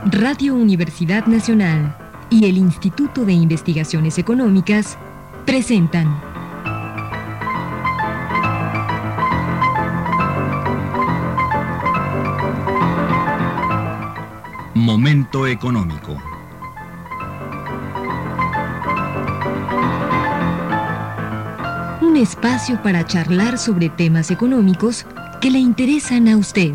Radio Universidad Nacional y el Instituto de Investigaciones Económicas presentan Momento Económico. Un espacio para charlar sobre temas económicos que le interesan a usted.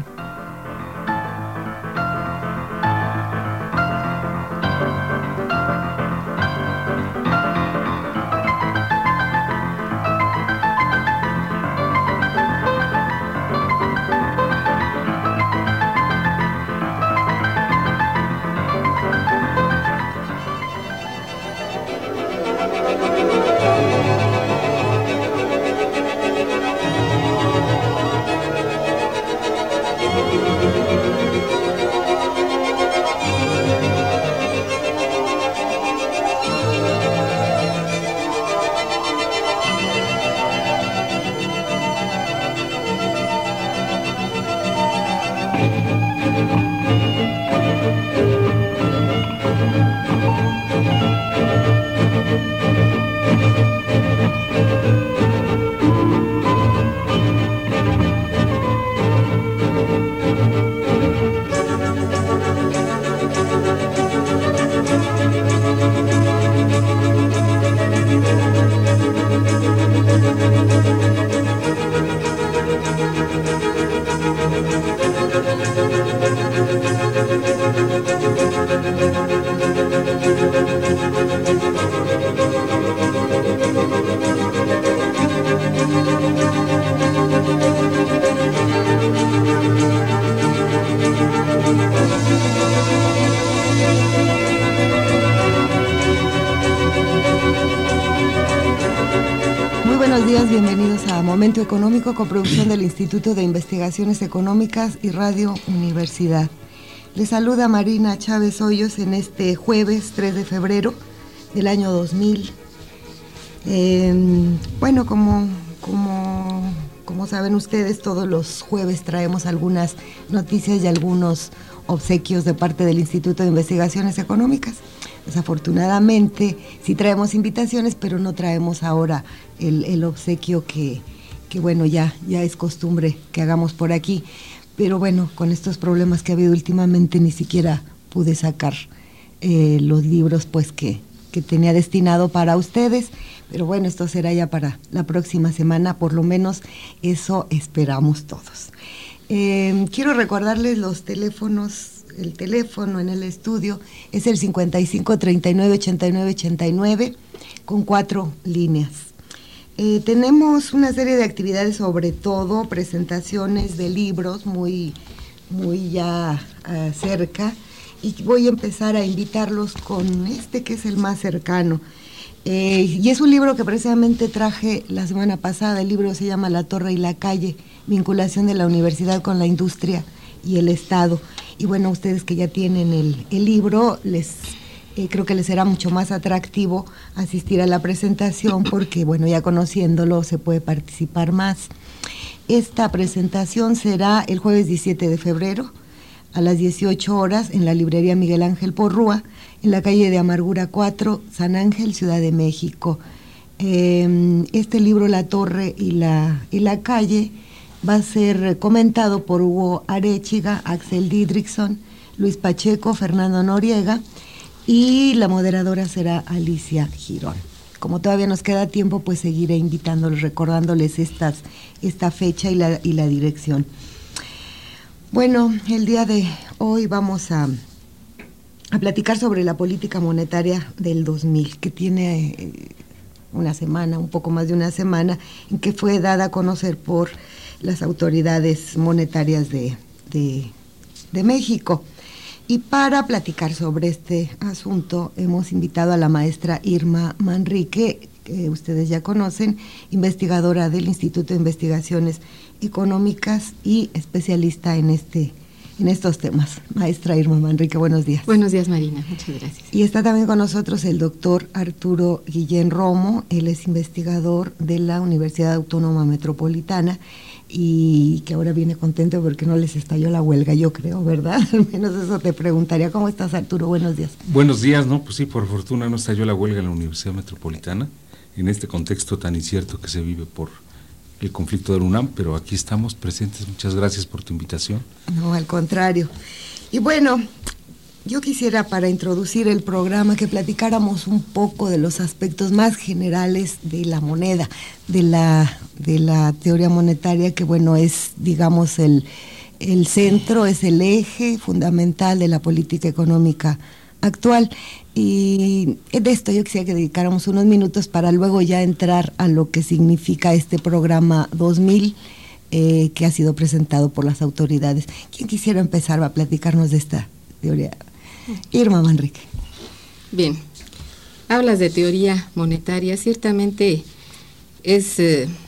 Bienvenidos a Momento Económico, coproducción del Instituto de Investigaciones Económicas y Radio Universidad. Les saluda Marina Chávez Hoyos en este jueves 3 de febrero del año 2000. Bueno, como saben ustedes, todos los jueves traemos algunas noticias y algunos obsequios de parte del Instituto de Investigaciones Económicas. Desafortunadamente sí traemos invitaciones, pero no traemos ahora el obsequio que bueno, ya es costumbre que hagamos por aquí. Pero bueno, con estos problemas que ha habido últimamente ni siquiera pude sacar los libros pues que tenía destinado para ustedes. Pero bueno, esto será ya para la próxima semana, por lo menos eso esperamos todos. Quiero recordarles los teléfonos. El teléfono en el estudio es el 55 39 89 89 con 4 líneas. Tenemos una serie de actividades, sobre todo presentaciones de libros muy ya cerca, y voy a empezar a invitarlos con este que es el más cercano. Y es un libro que precisamente traje la semana pasada. El libro se llama La Torre y la Calle, vinculación de la universidad con la industria y el Estado. Y bueno, ustedes que ya tienen el libro, creo que les será mucho más atractivo asistir a la presentación porque, bueno, ya conociéndolo se puede participar más. Esta presentación será el jueves 17 de febrero a las 18 horas en la librería Miguel Ángel Porrúa, en la calle de Amargura 4, San Ángel, Ciudad de México. Este libro, La Torre y la Calle, va a ser comentado por Hugo Arechiga, Axel Didrikson, Luis Pacheco, Fernando Noriega, y la moderadora será Alicia Girón. Como todavía nos queda tiempo, pues seguiré invitándolos, recordándoles esta fecha y la dirección. Bueno, el día de hoy vamos a platicar sobre la política monetaria del 2000, que tiene una semana, un poco más de una semana, en que fue dada a conocer por las autoridades monetarias de México. Y para platicar sobre este asunto hemos invitado a la maestra Irma Manrique, que ustedes ya conocen, investigadora del Instituto de Investigaciones Económicas y especialista en estos temas. Maestra Irma Manrique, buenos días. Buenos días, Marina, muchas gracias. Y está también con nosotros el doctor Arturo Guillén Romo. Él es investigador de la Universidad Autónoma Metropolitana y que ahora viene contento porque no les estalló la huelga, yo creo, ¿verdad? Al menos eso te preguntaría. ¿Cómo estás, Arturo? Buenos días. Buenos días, ¿no? Pues sí, por fortuna no estalló la huelga en la Universidad Metropolitana, en este contexto tan incierto que se vive por el conflicto del UNAM, pero aquí estamos presentes. Muchas gracias por tu invitación. No, al contrario. Y bueno, yo quisiera, para introducir el programa, que platicáramos un poco de los aspectos más generales de la moneda, de la teoría monetaria, que bueno, es, digamos, el centro, es el eje fundamental de la política económica actual. Y de esto yo quisiera que dedicáramos unos minutos para luego ya entrar a lo que significa este programa 2000, que ha sido presentado por las autoridades. ¿Quién quisiera empezar a platicarnos de esta teoría? Irma Manrique. Bien, hablas de teoría monetaria. Ciertamente es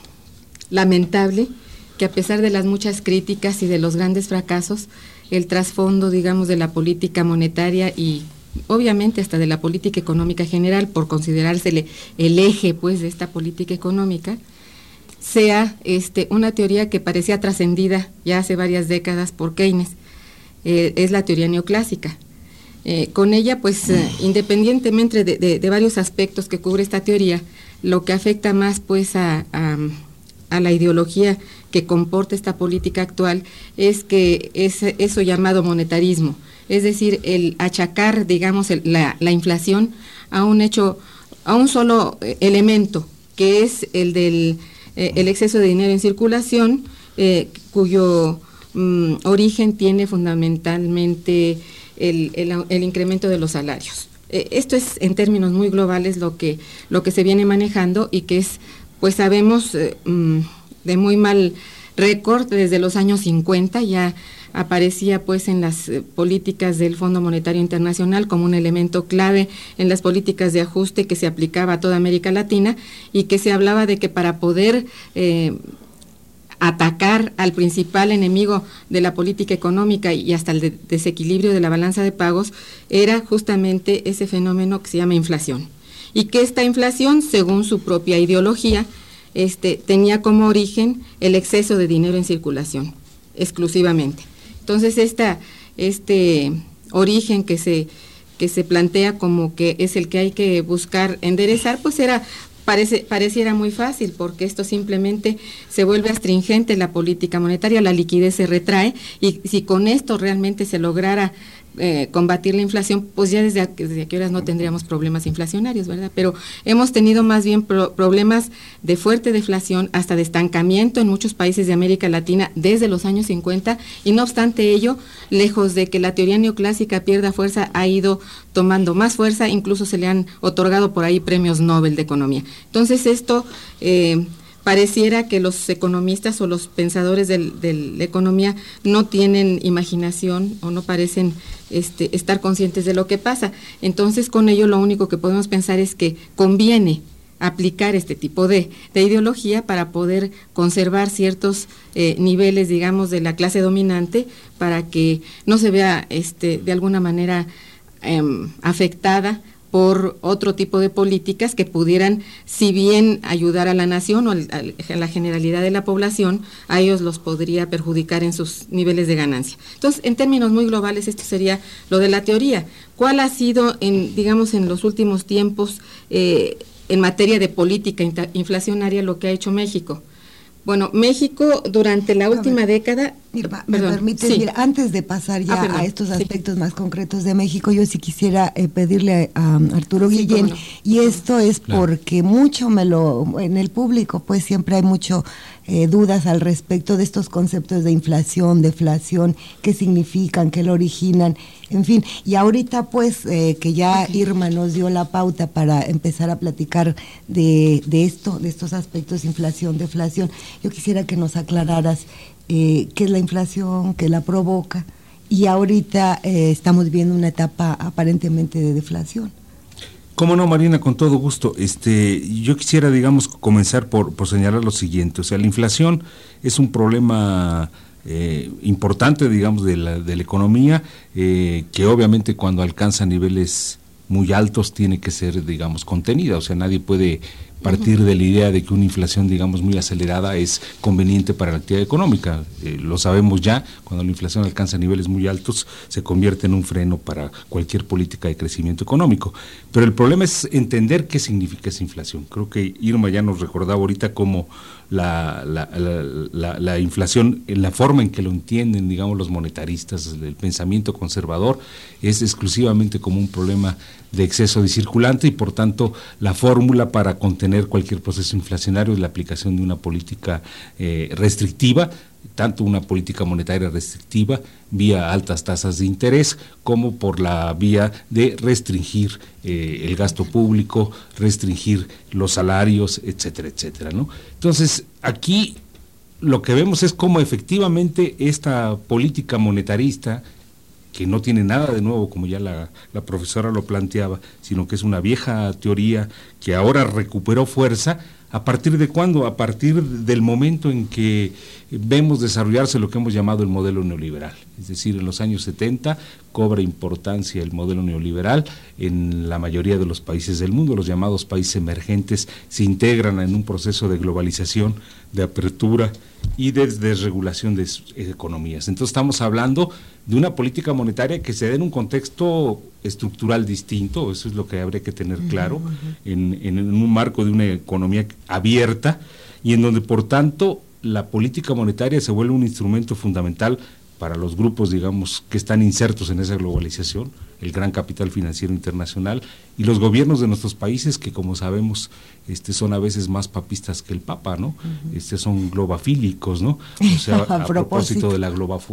lamentable que, a pesar de las muchas críticas y de los grandes fracasos, el trasfondo, digamos, de la política monetaria y obviamente hasta de la política económica general, por considerársele el eje, pues, de esta política económica, sea una teoría que parecía trascendida ya hace varias décadas por Keynes. Es la teoría neoclásica. Con ella, pues, independientemente de varios aspectos que cubre esta teoría, lo que afecta más, pues, a la ideología que comporta esta política actual es que es eso llamado monetarismo, es decir, el achacar, digamos, la inflación a un hecho, a un solo elemento, que es el del el exceso de dinero en circulación, cuyo origen tiene fundamentalmente el incremento de los salarios. Esto es, en términos muy globales, lo que se viene manejando, y que es, pues sabemos, de muy mal récord. Desde los años 50 ya aparecía, pues, en las políticas del Fondo Monetario Internacional como un elemento clave en las políticas de ajuste que se aplicaba a toda América Latina, y que se hablaba de que para poder atacar al principal enemigo de la política económica y hasta el desequilibrio de la balanza de pagos, era justamente ese fenómeno que se llama inflación, y que esta inflación, según su propia ideología, tenía como origen el exceso de dinero en circulación, exclusivamente. Entonces, este origen que se plantea como que es el que hay que buscar enderezar, pues pareciera muy fácil, porque esto simplemente se vuelve astringente la política monetaria, la liquidez se retrae, y si con esto realmente se lograra combatir la inflación, pues ya desde qué horas no tendríamos problemas inflacionarios, ¿verdad? Pero hemos tenido más bien problemas de fuerte deflación, hasta de estancamiento en muchos países de América Latina desde los años 50, y no obstante ello, lejos de que la teoría neoclásica pierda fuerza, ha ido tomando más fuerza, incluso se le han otorgado por ahí premios Nobel de Economía. Entonces esto pareciera que los economistas o los pensadores de la economía no tienen imaginación o no parecen estar conscientes de lo que pasa. Entonces, con ello lo único que podemos pensar es que conviene aplicar este tipo de ideología para poder conservar ciertos niveles, digamos, de la clase dominante, para que no se vea de alguna manera afectada por otro tipo de políticas que pudieran, si bien ayudar a la nación o a la generalidad de la población, a ellos los podría perjudicar en sus niveles de ganancia. Entonces, en términos muy globales, esto sería lo de la teoría. ¿Cuál ha sido, digamos, en los últimos tiempos, en materia de política inflacionaria, lo que ha hecho México? Bueno, México durante la última década... Irma, ¿me permites? Sí. Mira, antes de pasar ya a estos aspectos más concretos de México, yo sí quisiera pedirle a Arturo Guillén, y esto es porque mucho en el público, pues siempre hay mucho dudas al respecto de estos conceptos de inflación, deflación, qué significan, qué lo originan, en fin. Y ahorita, pues, que ya Irma nos dio la pauta para empezar a platicar de estos aspectos, inflación, deflación, yo quisiera que nos aclararas qué es la inflación, qué la provoca, y ahorita estamos viendo una etapa aparentemente de deflación. Cómo no, Marina, con todo gusto. Yo quisiera, digamos, comenzar por señalar lo siguiente. O sea, la inflación es un problema importante, digamos, de la economía, que obviamente cuando alcanza niveles muy altos tiene que ser, digamos, contenida. O sea, nadie puede partir de la idea de que una inflación, digamos, muy acelerada es conveniente para la actividad económica. Lo sabemos ya, cuando la inflación alcanza niveles muy altos, se convierte en un freno para cualquier política de crecimiento económico. Pero el problema es entender qué significa esa inflación. Creo que Irma ya nos recordaba ahorita cómo la inflación, en la forma en que lo entienden, digamos, los monetaristas, el pensamiento conservador, es exclusivamente como un problema de exceso de circulante y por tanto la fórmula para contener cualquier proceso inflacionario es la aplicación de una política restrictiva, tanto una política monetaria restrictiva vía altas tasas de interés como por la vía de restringir el gasto público, restringir los salarios, etcétera, etcétera, ¿no? Entonces, aquí lo que vemos es cómo efectivamente esta política monetarista, que no tiene nada de nuevo, como ya la profesora lo planteaba, sino que es una vieja teoría que ahora recuperó fuerza. ¿A partir de cuándo? A partir del momento en que vemos desarrollarse lo que hemos llamado el modelo neoliberal. Es decir, en los años 70 cobra importancia el modelo neoliberal en la mayoría de los países del mundo. Los llamados países emergentes se integran en un proceso de globalización, de apertura y de desregulación de sus economías. Entonces estamos hablando de una política monetaria que se da en un contexto estructural distinto, eso es lo que habría que tener claro, en un marco de una economía abierta y en donde por tanto la política monetaria se vuelve un instrumento fundamental para los grupos, digamos, que están insertos en esa globalización, el gran capital financiero internacional y los gobiernos de nuestros países que, como sabemos, son a veces más papistas que el Papa, ¿no? Son globafílicos, ¿no? O sea, a propósito de la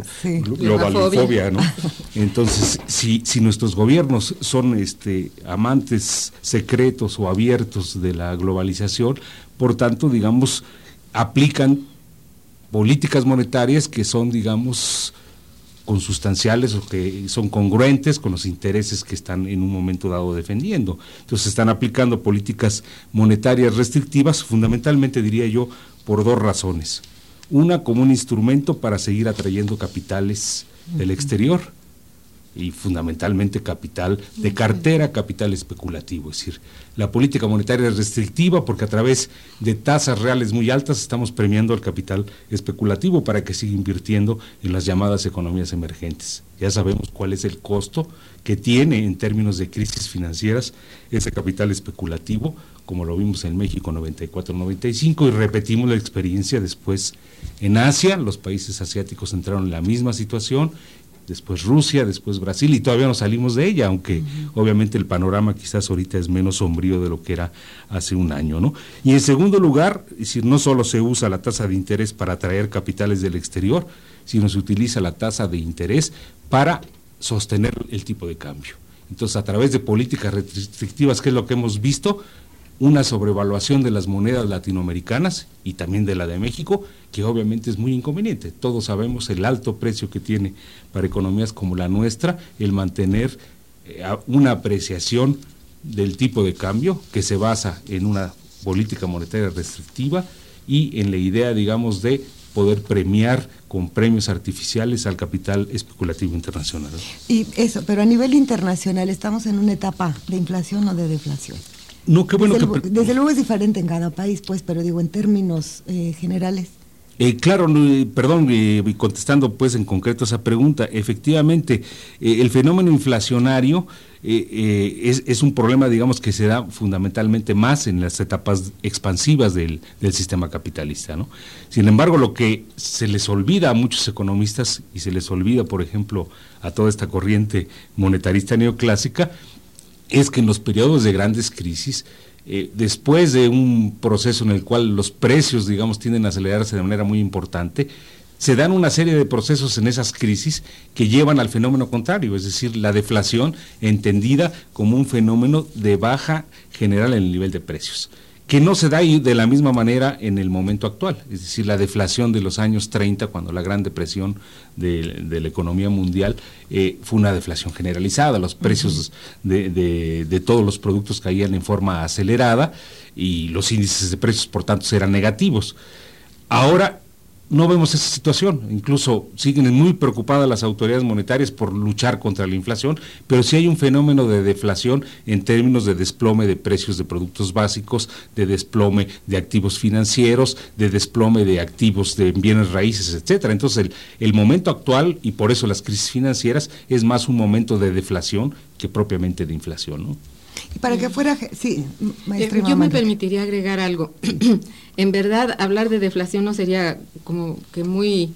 globalofobia, ¿no? Entonces, si nuestros gobiernos son amantes secretos o abiertos de la globalización, por tanto, digamos, aplican políticas monetarias que son, digamos, consustanciales o que son congruentes con los intereses que están en un momento dado defendiendo. Entonces están aplicando políticas monetarias restrictivas, fundamentalmente diría yo, por dos razones. Una, como un instrumento para seguir atrayendo capitales del exterior y fundamentalmente capital de cartera, capital especulativo. Es decir, la política monetaria es restrictiva porque a través de tasas reales muy altas estamos premiando al capital especulativo para que siga invirtiendo en las llamadas economías emergentes. Ya sabemos cuál es el costo que tiene en términos de crisis financieras ese capital especulativo, como lo vimos en México 94-95 y repetimos la experiencia después en Asia. Los países asiáticos entraron en la misma situación, después Rusia, después Brasil, y todavía no salimos de ella, aunque obviamente el panorama quizás ahorita es menos sombrío de lo que era hace un año, ¿no? Y en segundo lugar, es decir, no solo se usa la tasa de interés para atraer capitales del exterior, sino se utiliza la tasa de interés para sostener el tipo de cambio. Entonces, a través de políticas restrictivas, ¿qué es lo que hemos visto? Una sobrevaluación de las monedas latinoamericanas y también de la de México, que obviamente es muy inconveniente. Todos sabemos el alto precio que tiene para economías como la nuestra el mantener una apreciación del tipo de cambio que se basa en una política monetaria restrictiva y en la idea, digamos, de poder premiar con premios artificiales al capital especulativo internacional. Y eso, pero a nivel internacional, ¿estamos en una etapa de inflación o de deflación? No, qué bueno desde luego es diferente en cada país, pues, pero digo en términos generales. Claro, perdón, contestando pues en concreto esa pregunta, efectivamente, el fenómeno inflacionario es un problema, digamos, que se da fundamentalmente más en las etapas expansivas del sistema capitalista, ¿no? Sin embargo, lo que se les olvida a muchos economistas y se les olvida, por ejemplo, a toda esta corriente monetarista neoclásica, es que en los periodos de grandes crisis, después de un proceso en el cual los precios, digamos, tienden a acelerarse de manera muy importante, se dan una serie de procesos en esas crisis que llevan al fenómeno contrario, es decir, la deflación entendida como un fenómeno de baja general en el nivel de precios, que no se da de la misma manera en el momento actual, es decir, la deflación de los años 30, cuando la gran depresión de la economía mundial fue una deflación generalizada, los precios de todos los productos caían en forma acelerada y los índices de precios, por tanto, eran negativos. Ahora, no vemos esa situación, incluso siguen muy preocupadas las autoridades monetarias por luchar contra la inflación, pero sí hay un fenómeno de deflación en términos de desplome de precios de productos básicos, de desplome de activos financieros, de desplome de activos de bienes raíces, etcétera. Entonces el momento actual, y por eso las crisis financieras, es más un momento de deflación que propiamente de inflación, ¿no? Y para que fuera, sí, maestra. Yo me permitiría agregar algo. En verdad, hablar de deflación no sería como que muy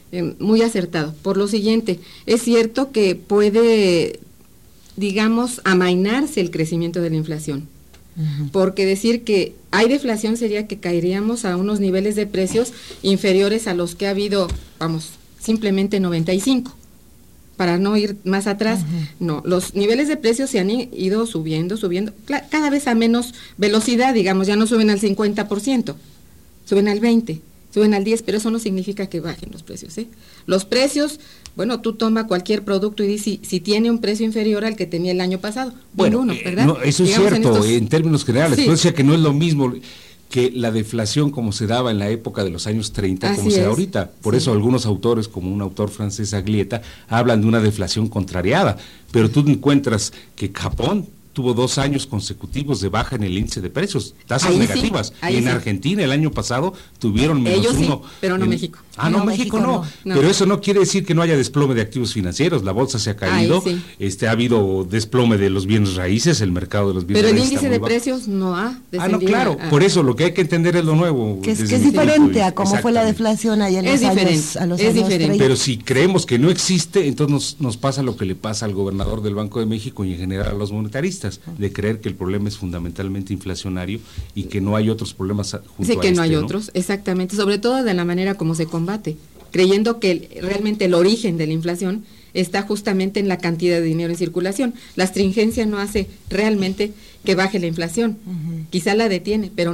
acertado. Por lo siguiente, es cierto que puede, digamos, amainarse el crecimiento de la inflación. Porque decir que hay deflación sería que caeríamos a unos niveles de precios inferiores a los que ha habido, vamos, simplemente 95. Para no ir más atrás, no, los niveles de precios se han ido subiendo, cada vez a menos velocidad, digamos, ya no suben al 50%, suben al 20%, suben al 10%, pero eso no significa que bajen los precios, ¿eh? Los precios, bueno, tú toma cualquier producto y dices si tiene un precio inferior al que tenía el año pasado, bueno, ninguno, ¿verdad? No, eso es digamos, cierto, en términos generales, sí. Pero decía que no es lo mismo que la deflación como se daba en la época de los años 30, como se da ahorita. Por eso algunos autores, como un autor francés, Aglietta, hablan de una deflación contrariada, pero tú encuentras que Japón tuvo 2 años consecutivos de baja en el índice de precios, tasas negativas. Sí, en Argentina el año pasado tuvieron menos ellos 1. Sí, pero no México. No, México no. Pero eso no quiere decir que no haya desplome de activos financieros. La bolsa se ha caído, ha habido desplome de los bienes raíces, el mercado de los bienes raíces. Pero el índice de precios no ha descendido. No, claro. Por eso lo que hay que entender es lo nuevo. Que es diferente a cómo fue la deflación allá en los años, a los años 30. Pero si creemos que no existe, entonces nos pasa lo que le pasa al gobernador del Banco de México y en general a los monetaristas, de creer que el problema es fundamentalmente inflacionario y que no hay otros problemas junto a que no hay otros, exactamente, sobre todo de la manera como se combate, creyendo que realmente el origen de la inflación está justamente en la cantidad de dinero en circulación. La astringencia no hace realmente que baje la inflación, quizá la detiene, pero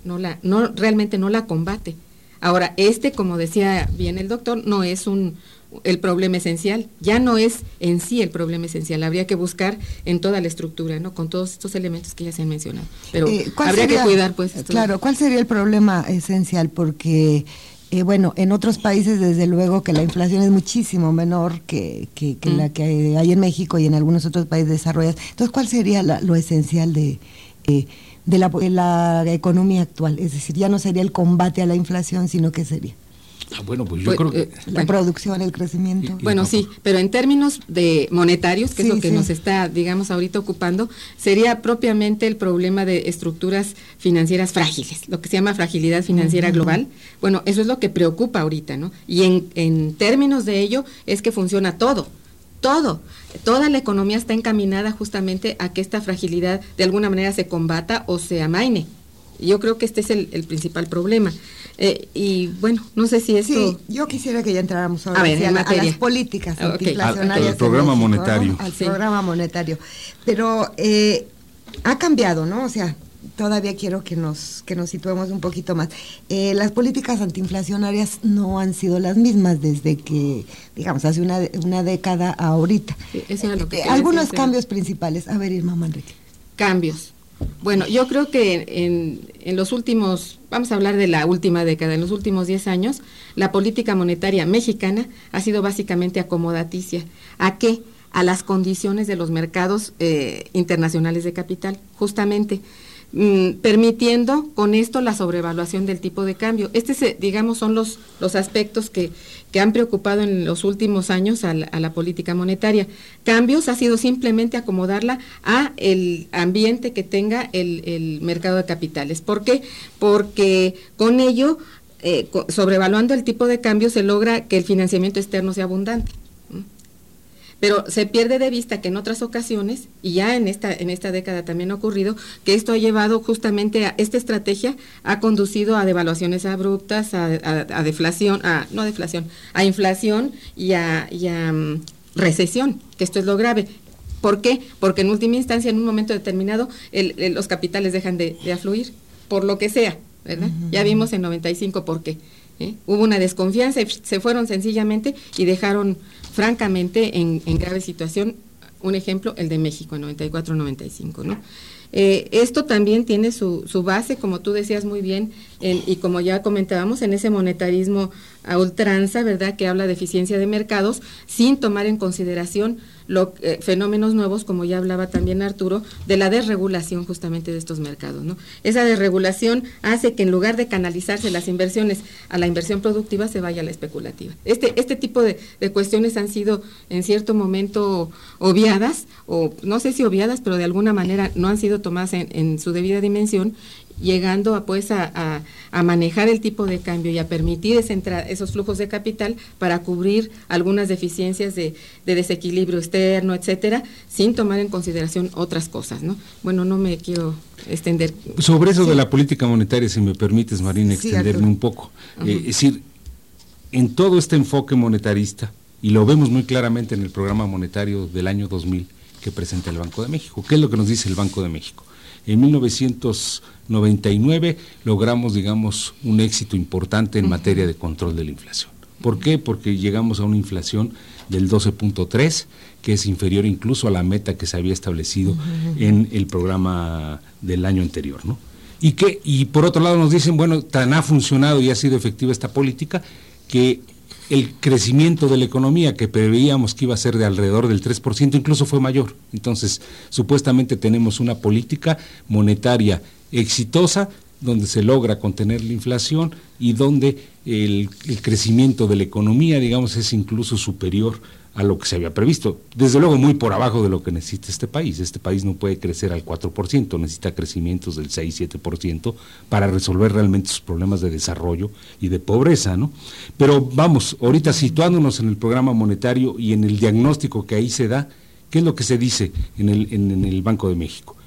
realmente no la combate. Ahora, como decía bien el doctor, no es el problema esencial, ya no es en sí el problema esencial, habría que buscar en toda la estructura, ¿no? Con todos estos elementos que ya se han mencionado, pero habría que cuidar, pues. Claro, ¿cuál sería el problema esencial? Porque, bueno, en otros países desde luego que la inflación es muchísimo menor que la que hay en México y en algunos otros países desarrollados. Entonces, ¿cuál sería lo esencial de la economía actual? Es decir, ya no sería el combate a la inflación, sino ¿qué sería? Bueno, pues yo creo que la producción, el crecimiento. Bueno, sí, pero en términos de monetarios, que es lo que nos está, digamos, ahorita ocupando, sería propiamente el problema de estructuras financieras frágiles, lo que se llama fragilidad financiera global. Bueno, eso es lo que preocupa ahorita, ¿no? Y en términos de ello es que funciona todo. Toda la economía está encaminada justamente a que esta fragilidad de alguna manera se combata o se amaine. Yo creo que este es el principal problema. Y bueno, no sé si esto... Sí, yo quisiera que ya entráramos ahora a las políticas antiinflacionarias. Al programa monetario. ¿No? Al programa monetario. Pero ha cambiado, ¿no? O sea, todavía quiero que nos situemos un poquito más. Las políticas antiinflacionarias no han sido las mismas desde que, digamos, hace una década a ahorita. Sí, eso era lo que algunos cambios principales. A ver, Irma Manrique. Cambios. Bueno, yo creo que en los últimos, vamos a hablar de la última década, en los últimos 10 años, la política monetaria mexicana ha sido básicamente acomodaticia. ¿A qué? A las condiciones de los mercados internacionales de capital, justamente, permitiendo con esto la sobrevaluación del tipo de cambio. Digamos, son los aspectos que han preocupado en los últimos años a la política monetaria. Cambios ha sido simplemente acomodarla a el ambiente que tenga el mercado de capitales. ¿Por qué? Porque con ello, sobrevaluando el tipo de cambio, se logra que el financiamiento externo sea abundante. Pero se pierde de vista que en otras ocasiones, y ya en esta década también ha ocurrido, que esto ha llevado justamente a esta estrategia, ha conducido a devaluaciones abruptas, a deflación, a inflación y a recesión, que esto es lo grave. ¿Por qué? Porque en última instancia, en un momento determinado, los capitales dejan de afluir, por lo que sea, ¿verdad? Ya vimos en 95 por qué. Hubo una desconfianza y se fueron sencillamente y dejaron francamente en grave situación, un ejemplo, el de México en 94-95, ¿no? Esto también tiene su base, como tú decías muy bien, y como ya comentábamos, en ese monetarismo a ultranza, ¿verdad?, que habla de eficiencia de mercados, sin tomar en consideración fenómenos nuevos, como ya hablaba también Arturo, de la desregulación justamente de estos mercados, ¿no? Esa desregulación hace que en lugar de canalizarse las inversiones a la inversión productiva, se vaya a la especulativa. Este tipo de cuestiones han sido en cierto momento obviadas, o no sé si obviadas, pero de alguna manera no han sido tomadas en su debida dimensión, llegando a manejar el tipo de cambio y a permitir esos flujos de capital para cubrir algunas deficiencias de desequilibrio externo, etcétera, sin tomar en consideración otras cosas, ¿no? Bueno, no me quiero extender. Sobre eso de la política monetaria, si me permites, Marina, extenderme un poco. Es decir, en todo este enfoque monetarista, y lo vemos muy claramente en el programa monetario del año 2000 que presenta el Banco de México. ¿Qué es lo que nos dice el Banco de México? En 1999 logramos, digamos, un éxito importante en materia de control de la inflación. ¿Por qué? Porque llegamos a una inflación del 12.3, que es inferior incluso a la meta que se había establecido en el programa del año anterior, ¿no? Y por otro lado nos dicen, bueno, tan ha funcionado y ha sido efectiva esta política que el crecimiento de la economía que preveíamos que iba a ser de alrededor del 3%, incluso fue mayor. Entonces, supuestamente tenemos una política monetaria exitosa, donde se logra contener la inflación y donde el crecimiento de la economía, digamos, es incluso superior a lo que se había previsto. Desde luego muy por abajo de lo que necesita este país. Este país no puede crecer al 4%, necesita crecimientos del 6-7% para resolver realmente sus problemas de desarrollo y de pobreza, ¿no? Pero vamos, ahorita situándonos en el programa monetario y en el diagnóstico que ahí se da, ¿qué es lo que se dice en el Banco de México?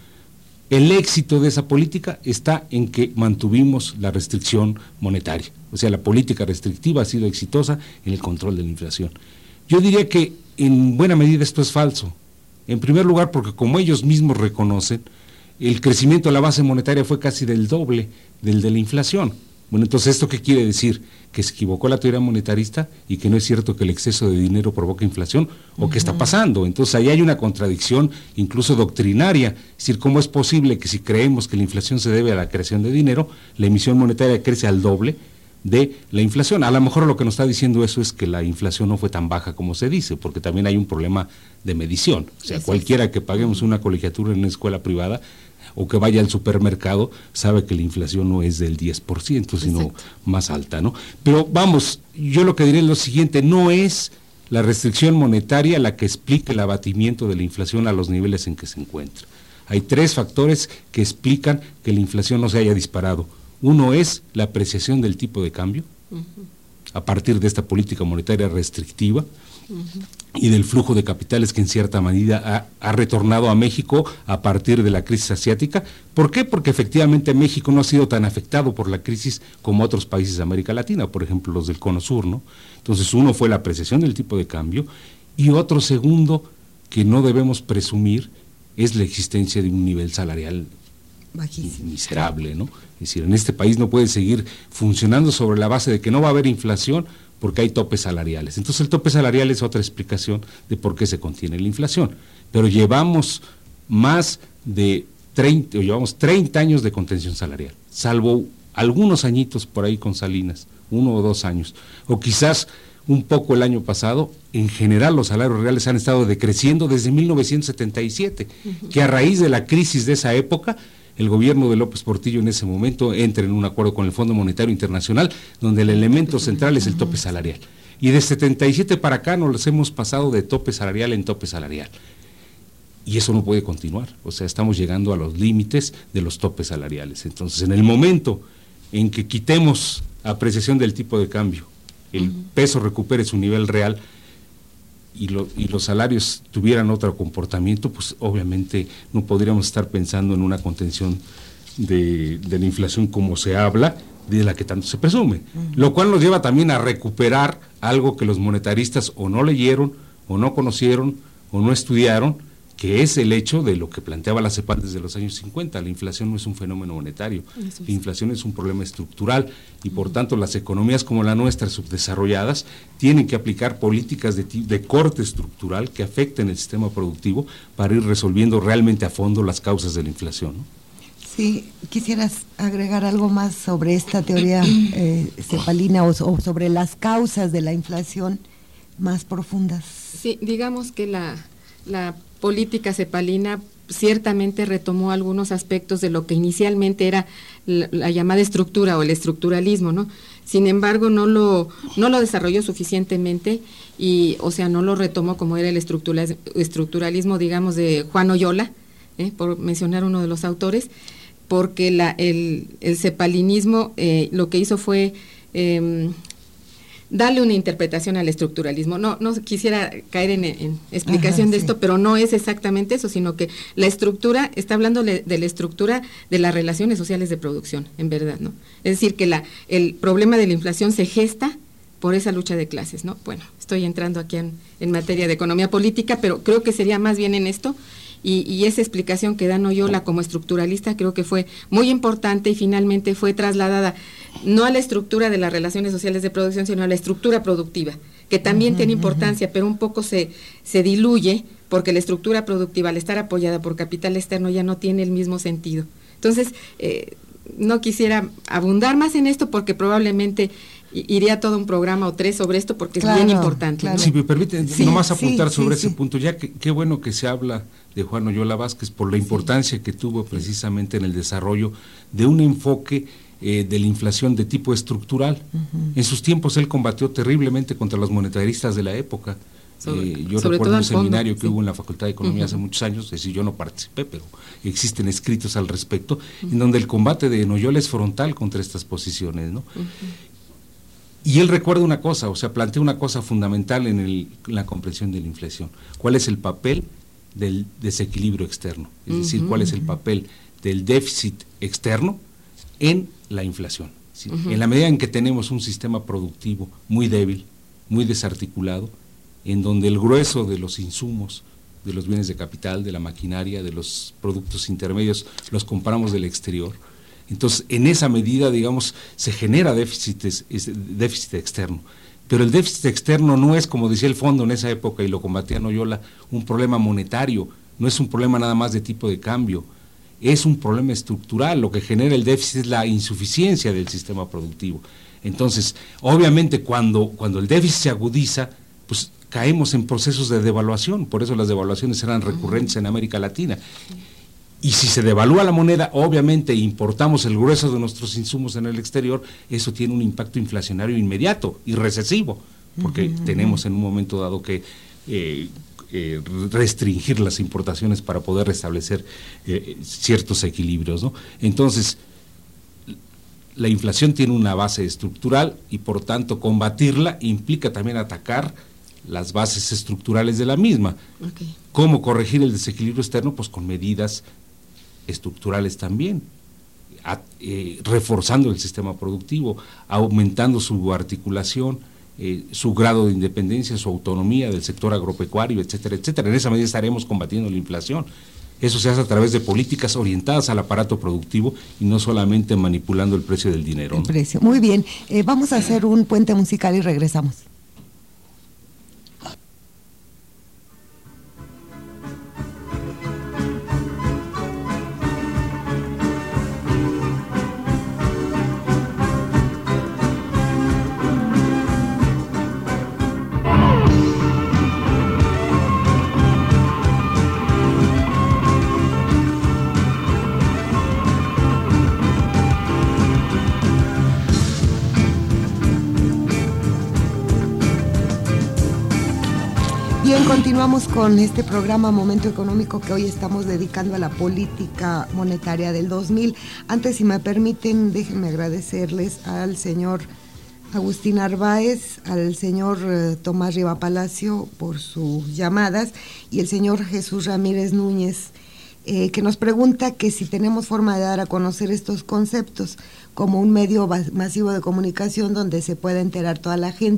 El éxito de esa política está en que mantuvimos la restricción monetaria. O sea, la política restrictiva ha sido exitosa en el control de la inflación. Yo diría que en buena medida esto es falso. En primer lugar, porque como ellos mismos reconocen, el crecimiento de la base monetaria fue casi del doble del de la inflación. Bueno, entonces, ¿esto qué quiere decir? Que se equivocó la teoría monetarista y que no es cierto que el exceso de dinero provoca inflación, o qué está pasando. Entonces, ahí hay una contradicción incluso doctrinaria. Es decir, ¿cómo es posible que si creemos que la inflación se debe a la creación de dinero, la emisión monetaria crece al doble de la inflación? A lo mejor lo que nos está diciendo eso es que la inflación no fue tan baja como se dice, porque también hay un problema de medición. O sea, cualquiera que paguemos una colegiatura en una escuela privada o que vaya al supermercado sabe que la inflación no es del 10%, sino más alta, ¿no? Pero vamos, yo lo que diré es lo siguiente: no es la restricción monetaria la que explica el abatimiento de la inflación a los niveles en que se encuentra. Hay tres factores que explican que la inflación no se haya disparado. Uno es la apreciación del tipo de cambio, a partir de esta política monetaria restrictiva, y del flujo de capitales que en cierta medida ha retornado a México a partir de la crisis asiática. ¿Por qué? Porque efectivamente México no ha sido tan afectado por la crisis como otros países de América Latina, por ejemplo los del Cono Sur, ¿no? Entonces, uno fue la apreciación del tipo de cambio, y otro segundo que no debemos presumir es la existencia de un nivel salarial bajísimo, miserable, ¿no? Es decir, en este país no puede seguir funcionando sobre la base de que no va a haber inflación porque hay topes salariales. Entonces, el tope salarial es otra explicación de por qué se contiene la inflación. Pero llevamos llevamos 30 años de contención salarial, salvo algunos añitos por ahí con Salinas, 1 o 2 años, o quizás un poco el año pasado. En general los salarios reales han estado decreciendo desde 1977, que a raíz de la crisis de esa época, el gobierno de López Portillo en ese momento entra en un acuerdo con el Fondo Monetario Internacional, donde el elemento central es el tope salarial. Y de 77 para acá nos hemos pasado de tope salarial en tope salarial. Y eso no puede continuar. O sea, estamos llegando a los límites de los topes salariales. Entonces, en el momento en que quitemos apreciación del tipo de cambio, el peso recupere su nivel real y los salarios tuvieran otro comportamiento, pues obviamente no podríamos estar pensando en una contención de la inflación como se habla, de la que tanto se presume. Lo cual nos lleva también a recuperar algo que los monetaristas o no leyeron, o no conocieron, o no estudiaron, que es el hecho de lo que planteaba la CEPAL desde los años 50. La inflación no es un fenómeno monetario, la inflación es un problema estructural y por tanto las economías como la nuestra, subdesarrolladas, tienen que aplicar políticas de corte estructural que afecten el sistema productivo para ir resolviendo realmente a fondo las causas de la inflación, ¿no? Sí, ¿quisieras agregar algo más sobre esta teoría cepalina o sobre las causas de la inflación más profundas? Sí, digamos que la política cepalina ciertamente retomó algunos aspectos de lo que inicialmente era la llamada estructura o el estructuralismo, ¿no? Sin embargo, no lo desarrolló suficientemente y, o sea, no lo retomó como era el estructuralismo, digamos, de Juan Oyola, por mencionar uno de los autores, porque el cepalinismo lo que hizo fue darle una interpretación al estructuralismo. No quisiera caer en explicación de esto, pero no es exactamente eso, sino que la estructura, está hablando de la estructura de las relaciones sociales de producción, en verdad, ¿no? Es decir, que el problema de la inflación se gesta por esa lucha de clases, ¿no? Bueno, estoy entrando aquí en materia de economía política, pero creo que sería más bien en esto, y esa explicación que da Oyola como estructuralista creo que fue muy importante y finalmente fue trasladada no a la estructura de las relaciones sociales de producción, sino a la estructura productiva, que también tiene importancia, pero un poco se diluye, porque la estructura productiva, al estar apoyada por capital externo, ya no tiene el mismo sentido. Entonces, no quisiera abundar más en esto, porque probablemente iría todo un programa o 3 sobre esto, porque es bien importante. Claro. ¿no? Si me permite, nomás apuntar sobre ese punto, ya que qué bueno que se habla de Juan Oyola Vázquez por la importancia que tuvo precisamente en el desarrollo de un enfoque de la inflación de tipo estructural. En sus tiempos él combatió terriblemente contra los monetaristas de la época. Yo recuerdo un seminario que hubo en la Facultad de Economía hace muchos años, es decir, yo no participé, pero existen escritos al respecto, en donde el combate de Oyola es frontal contra estas posiciones, ¿no? Y él recuerda una cosa, o sea, plantea una cosa fundamental en la comprensión de la inflación. ¿Cuál es el papel del desequilibrio externo? Es decir, ¿cuál es el papel del déficit externo en la inflación? ¿Sí? En la medida en que tenemos un sistema productivo muy débil, muy desarticulado, en donde el grueso de los insumos, de los bienes de capital, de la maquinaria, de los productos intermedios, los compramos del exterior. Entonces, en esa medida, digamos, se genera déficit externo. Pero el déficit externo no es, como decía el fondo en esa época, y lo combatía Oyola, un problema monetario, no es un problema nada más de tipo de cambio, es un problema estructural. Lo que genera el déficit es la insuficiencia del sistema productivo. Entonces, obviamente, cuando el déficit se agudiza, pues caemos en procesos de devaluación, por eso las devaluaciones eran recurrentes en América Latina. Y si se devalúa la moneda, obviamente importamos el grueso de nuestros insumos en el exterior, eso tiene un impacto inflacionario inmediato y recesivo, porque tenemos en un momento dado que restringir las importaciones para poder restablecer ciertos equilibrios, ¿no? Entonces, la inflación tiene una base estructural y por tanto combatirla implica también atacar las bases estructurales de la misma. ¿Cómo corregir el desequilibrio externo? Pues con medidas estructurales también, reforzando el sistema productivo, aumentando su articulación, su grado de independencia, su autonomía del sector agropecuario, etcétera, etcétera. En esa medida estaremos combatiendo la inflación. Eso se hace a través de políticas orientadas al aparato productivo y no solamente manipulando el precio del dinero, ¿no? El precio. Muy bien, vamos a hacer un puente musical y regresamos. Bien, continuamos con este programa Momento Económico que hoy estamos dedicando a la política monetaria del 2000. Antes, si me permiten, déjenme agradecerles al señor Agustín Narváez, al señor Tomás Riva Palacio por sus llamadas y el señor Jesús Ramírez Núñez, que nos pregunta que si tenemos forma de dar a conocer estos conceptos como un medio masivo de comunicación donde se pueda enterar toda la gente.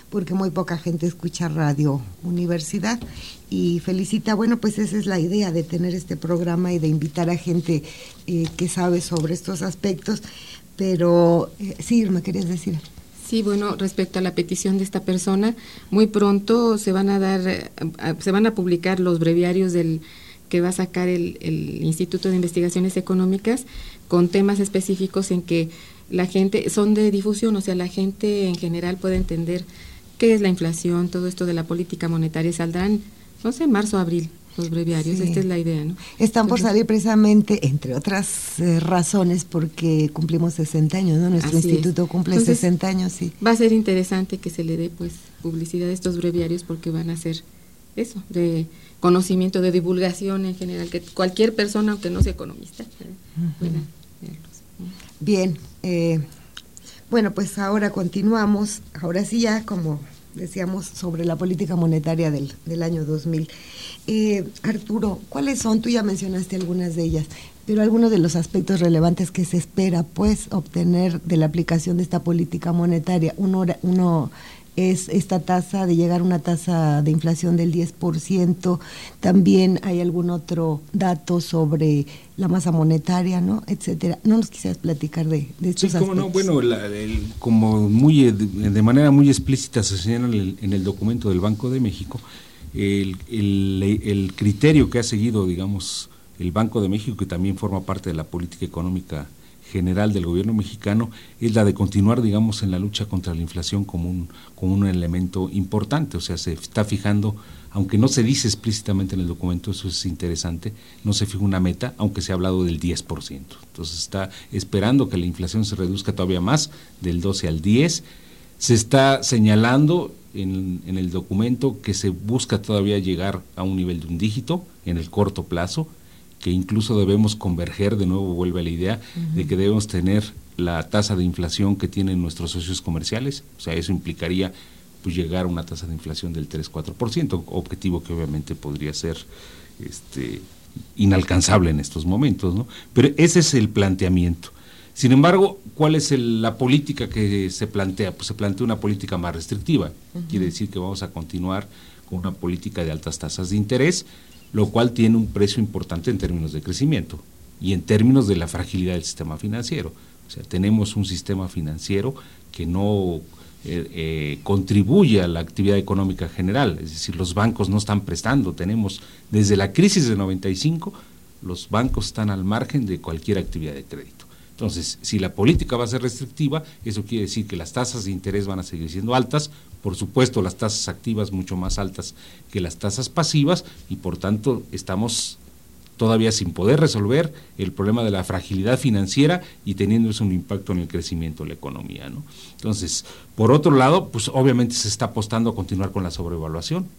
porque muy poca gente escucha Radio Universidad, y felicita, bueno, pues esa es la idea de tener este programa y de invitar a gente que sabe sobre estos aspectos, pero sí, Irma, ¿querías decir? Sí, bueno, respecto a la petición de esta persona, muy pronto se van a publicar los breviarios que va a sacar el Instituto de Investigaciones Económicas con temas específicos en que la gente, son de difusión, o sea, la gente en general puede entender qué es la inflación, todo esto de la política monetaria. Saldrán, no sé, marzo, abril, los breviarios, sí. Esta es la idea, ¿no? Están por salir precisamente, entre otras razones, porque cumplimos 60 años, ¿no? Nuestro instituto cumple 60 años, sí. Va a ser interesante que se le dé, pues, publicidad a estos breviarios, porque van a ser eso, de conocimiento, de divulgación en general, que cualquier persona, aunque no sea economista, pueda verlos. Bien, bueno, pues ahora continuamos, ahora sí ya, como decíamos, sobre la política monetaria del año 2000. Arturo, ¿cuáles son? Tú ya mencionaste algunas de ellas, pero algunos de los aspectos relevantes que se espera, pues, obtener de la aplicación de esta política monetaria. Uno es esta tasa, de llegar a una tasa de inflación del 10%, también hay algún otro dato sobre la masa monetaria, ¿no?, etcétera. ¿No nos quisieras platicar de estos aspectos? No, bueno, como de manera muy explícita se señala en el documento del Banco de México, el criterio que ha seguido, digamos, el Banco de México, que también forma parte de la política económica general del gobierno mexicano, es la de continuar, digamos, en la lucha contra la inflación como un elemento importante. O sea, se está fijando, aunque no se dice explícitamente en el documento, eso es interesante, no se fija una meta, aunque se ha hablado del 10%. Entonces está esperando que la inflación se reduzca todavía más, del 12 al 10. Se está señalando en el documento que se busca todavía llegar a un nivel de un dígito en el corto plazo, que incluso debemos converger, de nuevo vuelve a la idea de que debemos tener la tasa de inflación que tienen nuestros socios comerciales. O sea, eso implicaría, pues, llegar a una tasa de inflación del 3-4%, objetivo que obviamente podría ser inalcanzable en estos momentos, ¿no? Pero ese es el planteamiento. Sin embargo, ¿cuál es la política que se plantea? Pues se plantea una política más restrictiva. Quiere decir que vamos a continuar con una política de altas tasas de interés, lo cual tiene un precio importante en términos de crecimiento y en términos de la fragilidad del sistema financiero. O sea, tenemos un sistema financiero que no contribuye a la actividad económica general, es decir, los bancos no están prestando. Tenemos, desde la crisis de 95, los bancos están al margen de cualquier actividad de crédito. Entonces, si la política va a ser restrictiva, eso quiere decir que las tasas de interés van a seguir siendo altas, por supuesto las tasas activas mucho más altas que las tasas pasivas, y por tanto estamos todavía sin poder resolver el problema de la fragilidad financiera y teniendo eso un impacto en el crecimiento de la economía, ¿no? Entonces, por otro lado, pues obviamente se está apostando a continuar con la sobrevaluación.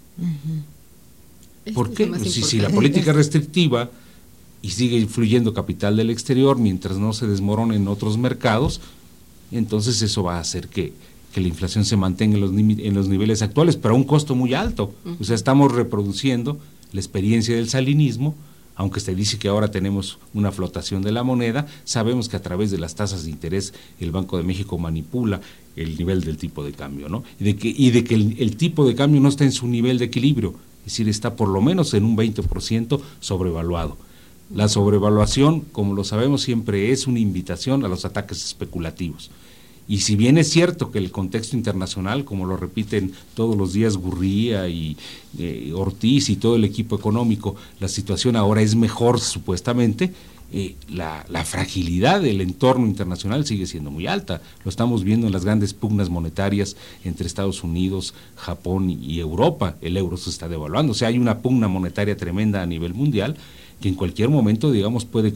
¿Por qué? Pues si la política es restrictiva y sigue fluyendo capital del exterior mientras no se desmoronen otros mercados, entonces eso va a hacer que la inflación se mantenga en los niveles actuales, pero a un costo muy alto. O sea, estamos reproduciendo la experiencia del salinismo, aunque se dice que ahora tenemos una flotación de la moneda. Sabemos que a través de las tasas de interés el Banco de México manipula el nivel del tipo de cambio, ¿no? Y de que el tipo de cambio no está en su nivel de equilibrio, es decir, está por lo menos en un 20% sobrevaluado. La sobrevaluación, como lo sabemos, siempre es una invitación a los ataques especulativos. Y si bien es cierto que el contexto internacional, como lo repiten todos los días Gurría y Ortiz y todo el equipo económico, la situación ahora es mejor supuestamente, la fragilidad del entorno internacional sigue siendo muy alta. Lo estamos viendo en las grandes pugnas monetarias entre Estados Unidos, Japón y Europa. El euro se está devaluando. O sea, hay una pugna monetaria tremenda a nivel mundial que en cualquier momento, digamos, puede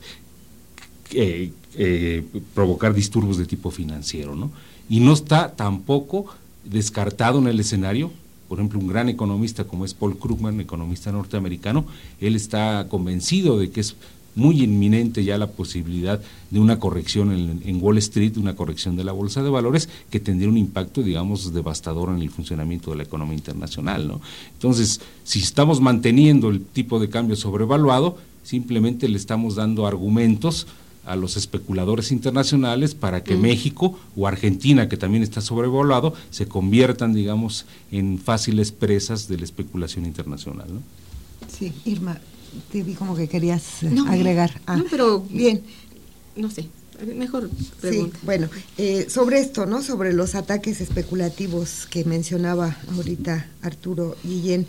provocar disturbios de tipo financiero, ¿no? Y no está tampoco descartado en el escenario. Por ejemplo, un gran economista como es Paul Krugman, economista norteamericano, él está convencido de que es muy inminente ya la posibilidad de una corrección en Wall Street, una corrección de la bolsa de valores que tendría un impacto, digamos, devastador en el funcionamiento de la economía internacional, ¿no? Entonces, si estamos manteniendo el tipo de cambio sobrevaluado, simplemente le estamos dando argumentos a los especuladores internacionales para que México o Argentina, que también está sobrevaluado, se conviertan, digamos, en fáciles presas de la especulación internacional, ¿no? Sí, Irma, te vi como que querías agregar. No, pero bien. No sé, mejor pregunta. Sí, bueno, sobre esto, ¿no? Sobre los ataques especulativos que mencionaba ahorita Arturo Guillén,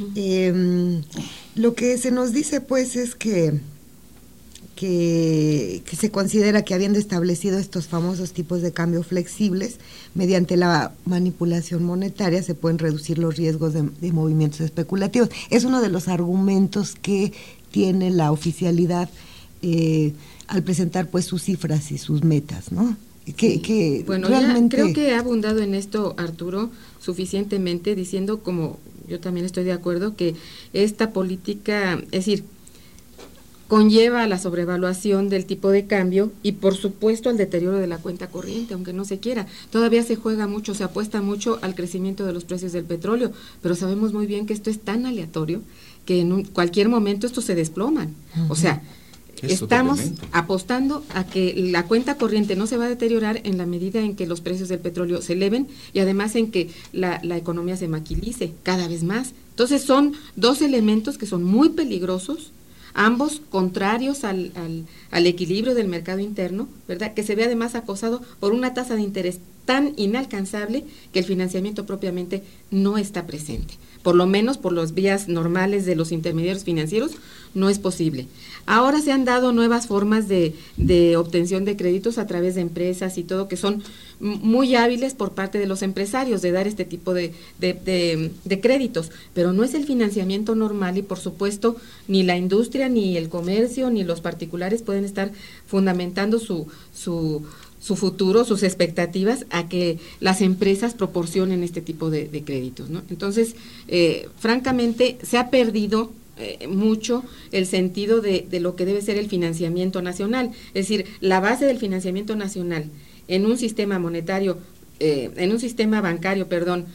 lo que se nos dice, pues, es que se considera que habiendo establecido estos famosos tipos de cambio flexibles, mediante la manipulación monetaria se pueden reducir los riesgos de movimientos especulativos. Es uno de los argumentos que tiene la oficialidad al presentar pues sus cifras y sus metas, ¿no? Bueno, realmente... creo que ha abundado en esto Arturo suficientemente, diciendo, como yo también estoy de acuerdo, que esta política, es decir, conlleva a la sobrevaluación del tipo de cambio y por supuesto al deterioro de la cuenta corriente, aunque no se quiera. Todavía se juega mucho, se apuesta mucho al crecimiento de los precios del petróleo, pero sabemos muy bien que esto es tan aleatorio que en cualquier momento estos se desploman. O sea, estamos apostando a que la cuenta corriente no se va a deteriorar en la medida en que los precios del petróleo se eleven y además en que la economía se maquilice cada vez más. Entonces son dos elementos que son muy peligrosos, ambos contrarios al equilibrio del mercado interno, ¿verdad? Que se ve además acosado por una tasa de interés tan inalcanzable que el financiamiento propiamente no está presente. Por lo menos por las vías normales de los intermediarios financieros no es posible. Ahora se han dado nuevas formas de obtención de créditos a través de empresas y todo, que son muy hábiles por parte de los empresarios de dar este tipo de créditos, pero no es el financiamiento normal y por supuesto ni la industria, ni el comercio, ni los particulares pueden estar fundamentando su futuro, sus expectativas a que las empresas proporcionen este tipo de créditos, ¿no? Entonces, francamente, se ha perdido mucho el sentido de lo que debe ser el financiamiento nacional, es decir, la base del financiamiento nacional en un sistema monetario, en un sistema bancario,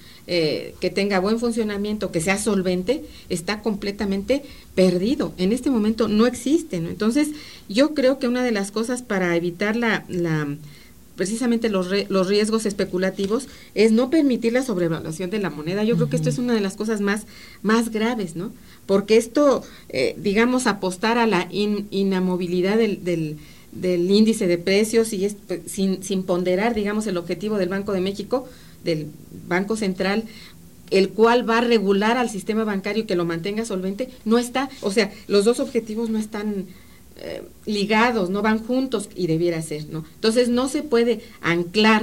que tenga buen funcionamiento, que sea solvente, está completamente perdido. En este momento no existe, ¿no? Entonces, yo creo que una de las cosas para evitar precisamente los riesgos especulativos es no permitir la sobrevaluación de la moneda. Yo creo que esto es una de las cosas más graves, ¿no? Porque esto, digamos, apostar a la inamovilidad del índice de precios y sin ponderar, digamos, el objetivo del Banco de México, del Banco Central, el cual va a regular al sistema bancario que lo mantenga solvente, no está, o sea, los dos objetivos no están ligados, no van juntos y debiera ser, ¿no? Entonces no se puede anclar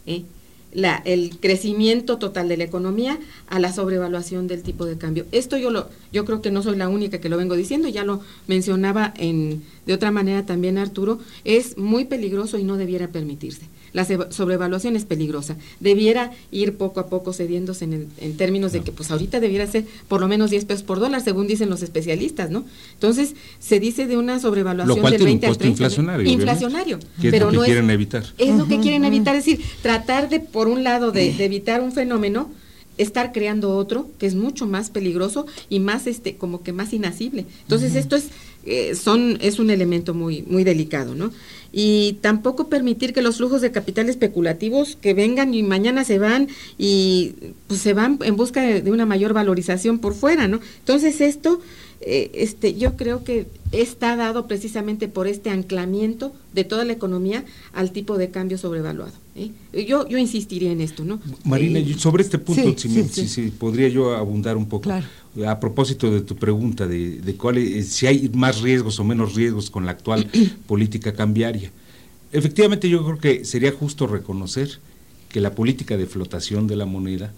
el crecimiento total de la economía a la sobrevaluación del tipo de cambio. Esto yo creo que no soy la única que lo vengo diciendo, ya lo mencionaba de otra manera también Arturo, es muy peligroso y no debiera permitirse. La sobrevaluación es peligrosa, debiera ir poco a poco cediéndose en términos de que pues ahorita debiera ser por lo menos 10 pesos por dólar, según dicen los especialistas, ¿no? Entonces, se dice de una sobrevaluación del 20 al 30%. Inflacionario. Que es lo que quieren evitar. Es lo que quieren evitar, es decir, tratar de, por un lado, de evitar un fenómeno, estar creando otro que es mucho más peligroso y más como que más inasible. Entonces esto es un elemento muy muy delicado, ¿no? Y tampoco permitir que los flujos de capital especulativos que vengan y mañana se van y pues se van en busca de una mayor valorización por fuera, ¿no? Entonces esto yo creo que está dado precisamente por este anclamiento de toda la economía al tipo de cambio sobrevaluado. Yo insistiría en esto, ¿no? Marina, sobre este punto, si podría yo abundar un poco. Claro. A propósito de tu pregunta de si hay más riesgos o menos riesgos con la actual política cambiaria. Efectivamente, yo creo que sería justo reconocer que la política de flotación de la moneda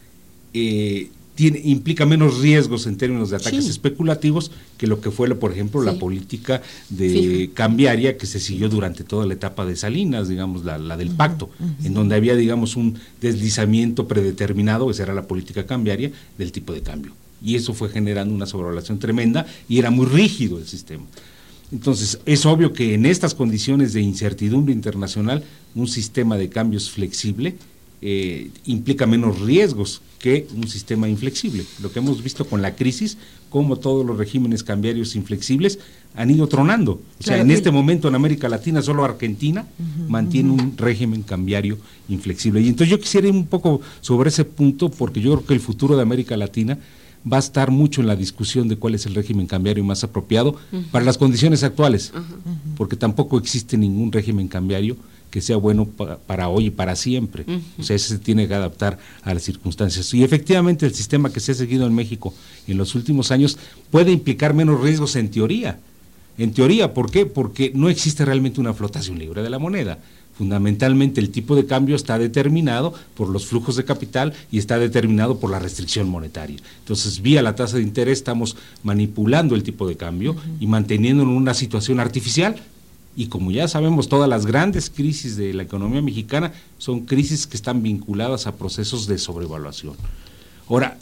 implica menos riesgos en términos de ataques especulativos que lo que fue, por ejemplo, la política de cambiaria que se siguió durante toda la etapa de Salinas, digamos, la del pacto, en donde había, digamos, un deslizamiento predeterminado, esa era la política cambiaria, del tipo de cambio. Y eso fue generando una sobrevaluación tremenda y era muy rígido el sistema. Entonces, es obvio que en estas condiciones de incertidumbre internacional, un sistema de cambios flexible implica menos riesgos que un sistema inflexible. Lo que hemos visto con la crisis, como todos los regímenes cambiarios inflexibles han ido tronando. O sea, en este momento en América Latina solo Argentina mantiene un régimen cambiario inflexible. Y entonces yo quisiera ir un poco sobre ese punto, porque yo creo que el futuro de América Latina va a estar mucho en la discusión de cuál es el régimen cambiario más apropiado para las condiciones actuales, porque tampoco existe ningún régimen cambiario que sea bueno para hoy y para siempre. O sea, ese se tiene que adaptar a las circunstancias. Y efectivamente el sistema que se ha seguido en México en los últimos años puede implicar menos riesgos en teoría. En teoría, ¿por qué? Porque no existe realmente una flotación libre de la moneda. Fundamentalmente el tipo de cambio está determinado por los flujos de capital y está determinado por la restricción monetaria. Entonces, vía la tasa de interés estamos manipulando el tipo de cambio y manteniéndolo en una situación artificial. Y como ya sabemos, todas las grandes crisis de la economía mexicana son crisis que están vinculadas a procesos de sobrevaluación. Ahora,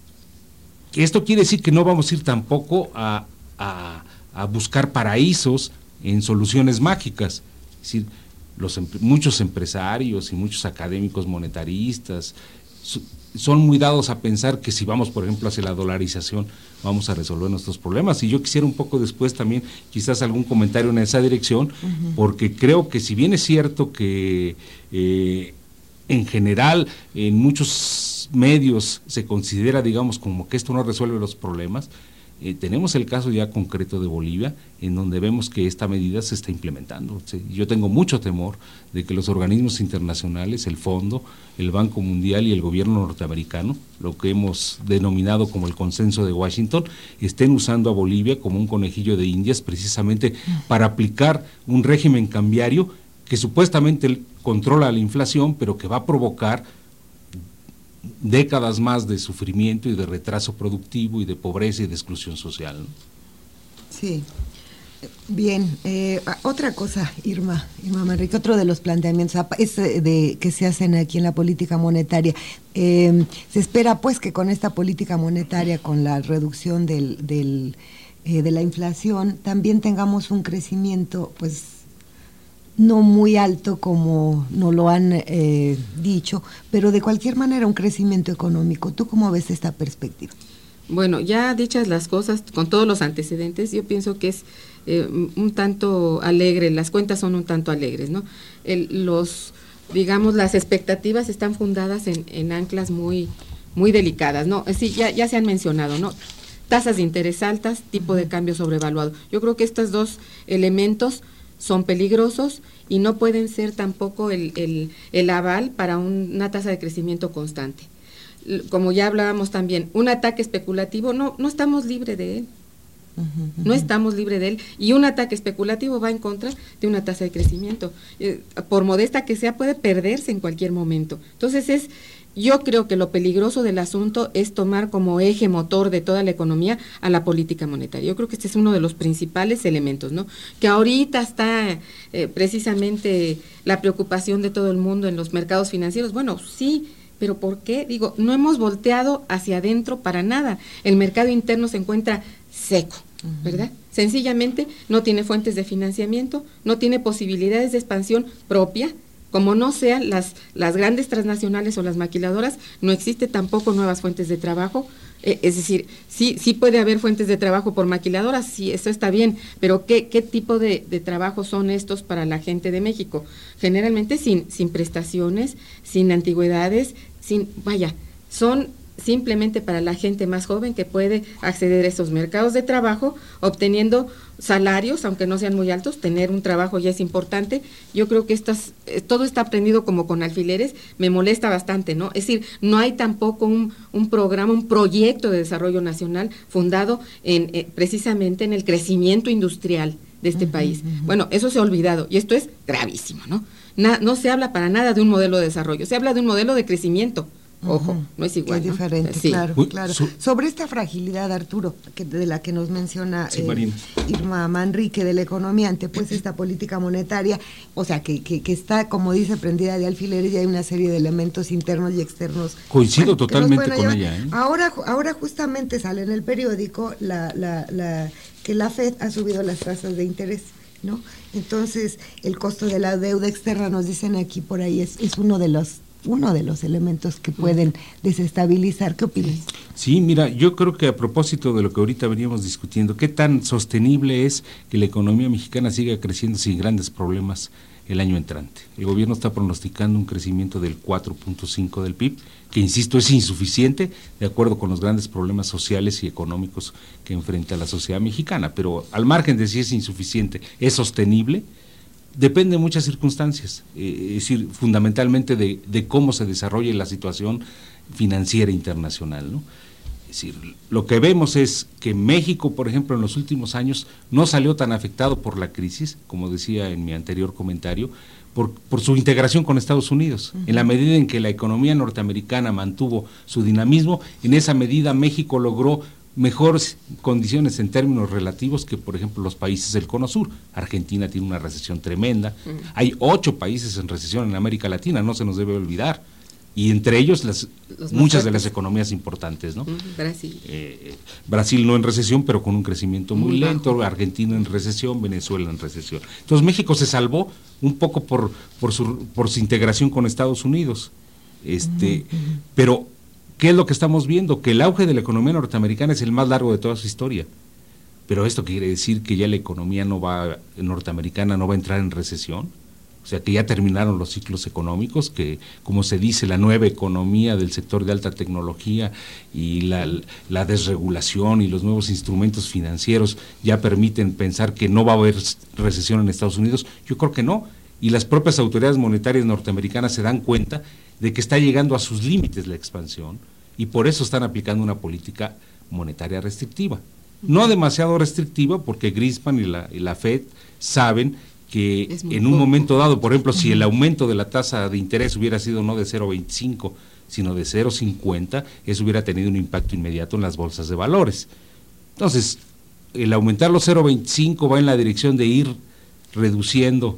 esto quiere decir que no vamos a ir tampoco a buscar paraísos en soluciones mágicas. Es decir, muchos empresarios y muchos académicos monetaristas son muy dados a pensar que si vamos, por ejemplo, hacia la dolarización, vamos a resolver nuestros problemas. Y yo quisiera un poco después también, quizás algún comentario en esa dirección, porque creo que si bien es cierto que en general en muchos medios se considera, digamos, como que esto no resuelve los problemas, tenemos el caso ya concreto de Bolivia, en donde vemos que esta medida se está implementando. Yo tengo mucho temor de que los organismos internacionales, el Fondo, el Banco Mundial y el gobierno norteamericano, lo que hemos denominado como el consenso de Washington, estén usando a Bolivia como un conejillo de Indias precisamente para aplicar un régimen cambiario que supuestamente controla la inflación, pero que va a provocar décadas más de sufrimiento y de retraso productivo y de pobreza y de exclusión social, ¿no? Sí, bien. Otra cosa, Irma Manrique, otro de los planteamientos que se hacen aquí en la política monetaria. Se espera pues que con esta política monetaria, con la reducción de la inflación, también tengamos un crecimiento pues no muy alto como nos lo han dicho, pero de cualquier manera un crecimiento económico. ¿Tú cómo ves esta perspectiva? Bueno, ya dichas las cosas, con todos los antecedentes, yo pienso que es un tanto alegre, las cuentas son un tanto alegres, ¿no? Digamos, las expectativas están fundadas en anclas muy delicadas, ¿no? Sí, ya se han mencionado, ¿no? Tasas de interés altas, tipo de cambio sobrevaluado. Yo creo que estos dos elementos son peligrosos y no pueden ser tampoco el aval para una tasa de crecimiento constante. Como ya hablábamos también, un ataque especulativo, no estamos libres de él. No estamos libres de él, y un ataque especulativo va en contra de una tasa de crecimiento. Por modesta que sea, puede perderse en cualquier momento. Entonces yo creo que lo peligroso del asunto es tomar como eje motor de toda la economía a la política monetaria. Yo creo que este es uno de los principales elementos, ¿no? Que ahorita está precisamente la preocupación de todo el mundo en los mercados financieros. Bueno, sí, pero ¿por qué? Digo, no hemos volteado hacia adentro para nada. El mercado interno se encuentra seco, ¿verdad? Sencillamente no tiene fuentes de financiamiento, no tiene posibilidades de expansión propia. Como no sean las grandes transnacionales o las maquiladoras, no existe tampoco nuevas fuentes de trabajo. Es decir, sí puede haber fuentes de trabajo por maquiladoras, sí, eso está bien, pero ¿qué tipo de trabajo son estos para la gente de México? Generalmente sin prestaciones, sin antigüedades, son simplemente para la gente más joven que puede acceder a esos mercados de trabajo, obteniendo salarios, aunque no sean muy altos. Tener un trabajo ya es importante. Yo creo que todo está prendido como con alfileres, me molesta bastante, ¿no? Es decir, no hay tampoco un programa, un proyecto de desarrollo nacional fundado precisamente en el crecimiento industrial de este país. Bueno, eso se ha olvidado y esto es gravísimo, ¿no? No se habla para nada de un modelo de desarrollo, se habla de un modelo de crecimiento. Ojo, no es igual. Es diferente, sí. Claro. Sobre esta fragilidad, Arturo, de la que nos menciona Irma Manrique, de la economía ante pues esta política monetaria, o sea, que está, como dice, prendida de alfileres y hay una serie de elementos internos y externos. Coincido totalmente con ella. Ahora justamente sale en el periódico que la FED ha subido las tasas de interés, ¿no? Entonces, el costo de la deuda externa, nos dicen aquí por ahí, es uno de los uno de los elementos que pueden desestabilizar. ¿Qué opinas? Sí, mira, yo creo que a propósito de lo que ahorita veníamos discutiendo, ¿qué tan sostenible es que la economía mexicana siga creciendo sin grandes problemas el año entrante? El gobierno está pronosticando un crecimiento del 4.5 del PIB, que insisto es insuficiente de acuerdo con los grandes problemas sociales y económicos que enfrenta la sociedad mexicana, pero al margen de si es insuficiente, ¿es sostenible? Depende de muchas circunstancias, es decir, fundamentalmente de cómo se desarrolle la situación financiera internacional, ¿no? Es decir, lo que vemos es que México, por ejemplo, en los últimos años no salió tan afectado por la crisis, como decía en mi anterior comentario, por su integración con Estados Unidos. En la medida en que la economía norteamericana mantuvo su dinamismo, en esa medida México logró mejores condiciones en términos relativos que, por ejemplo, los países del Cono Sur. Argentina tiene una recesión tremenda. Hay 8 países en recesión en América Latina, no se nos debe olvidar. Y entre ellos muchas de las economías importantes, ¿no? Brasil. Brasil no en recesión, pero con un crecimiento muy lento, bajo. Argentina en recesión, Venezuela en recesión. Entonces México se salvó un poco por su integración con Estados Unidos. Pero ¿qué es lo que estamos viendo? Que el auge de la economía norteamericana es el más largo de toda su historia. Pero esto quiere decir que ya la economía norteamericana no va a entrar en recesión. O sea, que ya terminaron los ciclos económicos, que, como se dice, la nueva economía del sector de alta tecnología y la desregulación y los nuevos instrumentos financieros ya permiten pensar que no va a haber recesión en Estados Unidos. Yo creo que no. Y las propias autoridades monetarias norteamericanas se dan cuenta de que está llegando a sus límites la expansión y por eso están aplicando una política monetaria restrictiva. No demasiado restrictiva, porque Greenspan y la Fed saben que en un momento dado, por ejemplo, si el aumento de la tasa de interés hubiera sido no de 0.25, sino de 0.50, eso hubiera tenido un impacto inmediato en las bolsas de valores. Entonces, el aumentar los 0.25 va en la dirección de ir reduciendo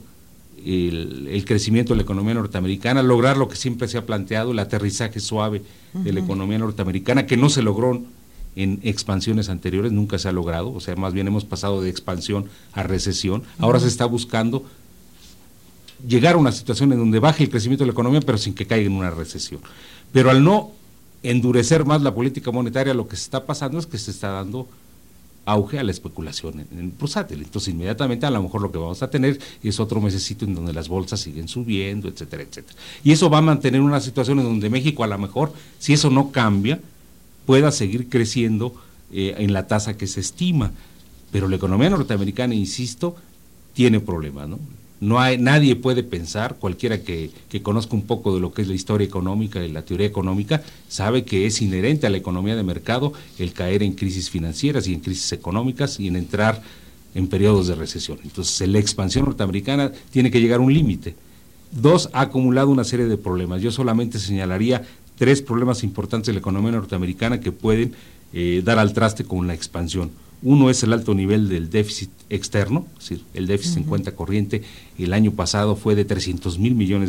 el crecimiento de la economía norteamericana, lograr lo que siempre se ha planteado, el aterrizaje suave de la economía norteamericana, que no se logró en expansiones anteriores, nunca se ha logrado, o sea, más bien hemos pasado de expansión a recesión. Ahora se está buscando llegar a una situación en donde baje el crecimiento de la economía, pero sin que caiga en una recesión. Pero al no endurecer más la política monetaria, lo que se está pasando es que se está dando auge a la especulación en bursátil. Entonces, inmediatamente a lo mejor lo que vamos a tener es otro mesecito en donde las bolsas siguen subiendo, etcétera, etcétera. Y eso va a mantener una situación en donde México, a lo mejor, si eso no cambia, pueda seguir creciendo en la tasa que se estima, pero la economía norteamericana, insisto, tiene problemas, ¿no? Nadie puede pensar, cualquiera que conozca un poco de lo que es la historia económica y la teoría económica, sabe que es inherente a la economía de mercado el caer en crisis financieras y en crisis económicas y en entrar en periodos de recesión. Entonces, la expansión norteamericana tiene que llegar a un límite. 2, ha acumulado una serie de problemas. Yo solamente señalaría 3 problemas importantes de la economía norteamericana que pueden dar al traste con la expansión. Uno es el alto nivel del déficit externo, es decir, el déficit en cuenta corriente el año pasado fue de $300,000 millones.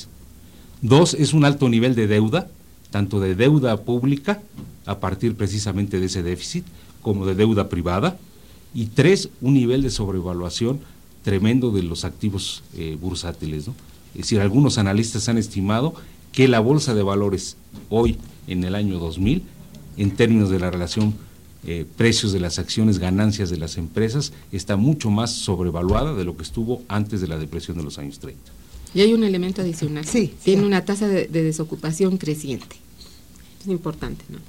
2, es un alto nivel de deuda, tanto de deuda pública, a partir precisamente de ese déficit, como de deuda privada. Y 3, un nivel de sobrevaluación tremendo de los activos bursátiles, ¿no? Es decir, algunos analistas han estimado que la bolsa de valores hoy, en el año 2000, en términos de la relación precios de las acciones, ganancias de las empresas, está mucho más sobrevaluada de lo que estuvo antes de la depresión de los años 30. Y hay un elemento adicional. Sí, tiene una tasa de desocupación creciente. Es importante, ¿no?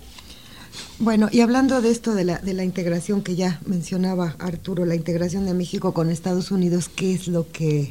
Bueno, y hablando de esto de la integración que ya mencionaba Arturo, la integración de México con Estados Unidos, ¿qué es lo que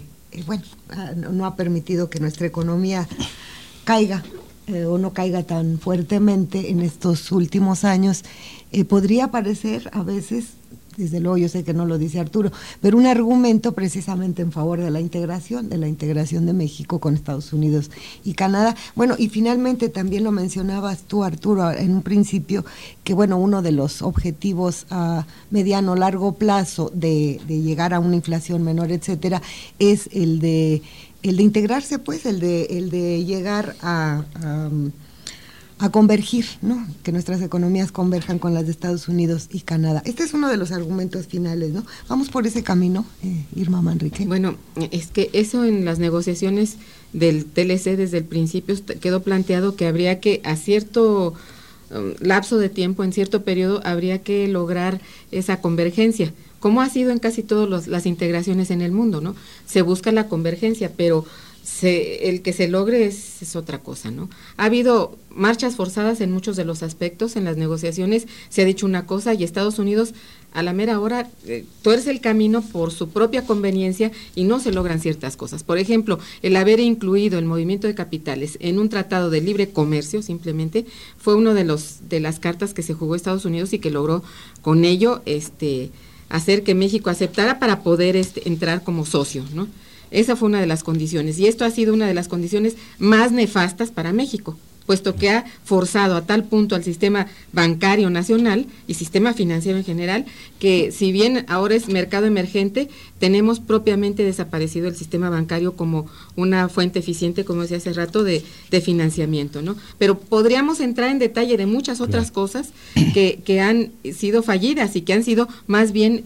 no ha permitido que nuestra economía caiga o no caiga tan fuertemente en estos últimos años? Podría parecer a veces, desde luego yo sé que no lo dice Arturo, pero un argumento precisamente en favor de la integración de México con Estados Unidos y Canadá. Bueno, y finalmente también lo mencionabas tú, Arturo, en un principio, que bueno, uno de los objetivos a mediano largo plazo de llegar a una inflación menor, etcétera, es el de integrarse, pues, el de llegar convergir, ¿no? Que nuestras economías converjan con las de Estados Unidos y Canadá. Este es uno de los argumentos finales, ¿no? Vamos por ese camino, Irma Manrique. Bueno, es que eso en las negociaciones del TLC desde el principio quedó planteado que habría que a cierto lapso de tiempo, en cierto periodo, habría que lograr esa convergencia, como ha sido en casi todas las integraciones en el mundo, ¿no? Se busca la convergencia, pero el que se logre es otra cosa, ¿no? Ha habido marchas forzadas en muchos de los aspectos, en las negociaciones se ha dicho una cosa y Estados Unidos a la mera hora tuerce el camino por su propia conveniencia y no se logran ciertas cosas. Por ejemplo, el haber incluido el movimiento de capitales en un tratado de libre comercio simplemente fue uno de las cartas que se jugó Estados Unidos y que logró con ello hacer que México aceptara para poder entrar como socio, ¿no? Esa fue una de las condiciones y esto ha sido una de las condiciones más nefastas para México, puesto que ha forzado a tal punto al sistema bancario nacional y sistema financiero en general, que si bien ahora es mercado emergente, tenemos propiamente desaparecido el sistema bancario como una fuente eficiente, como decía hace rato, de financiamiento, ¿no? Pero podríamos entrar en detalle de muchas otras cosas que han sido fallidas y que han sido más bien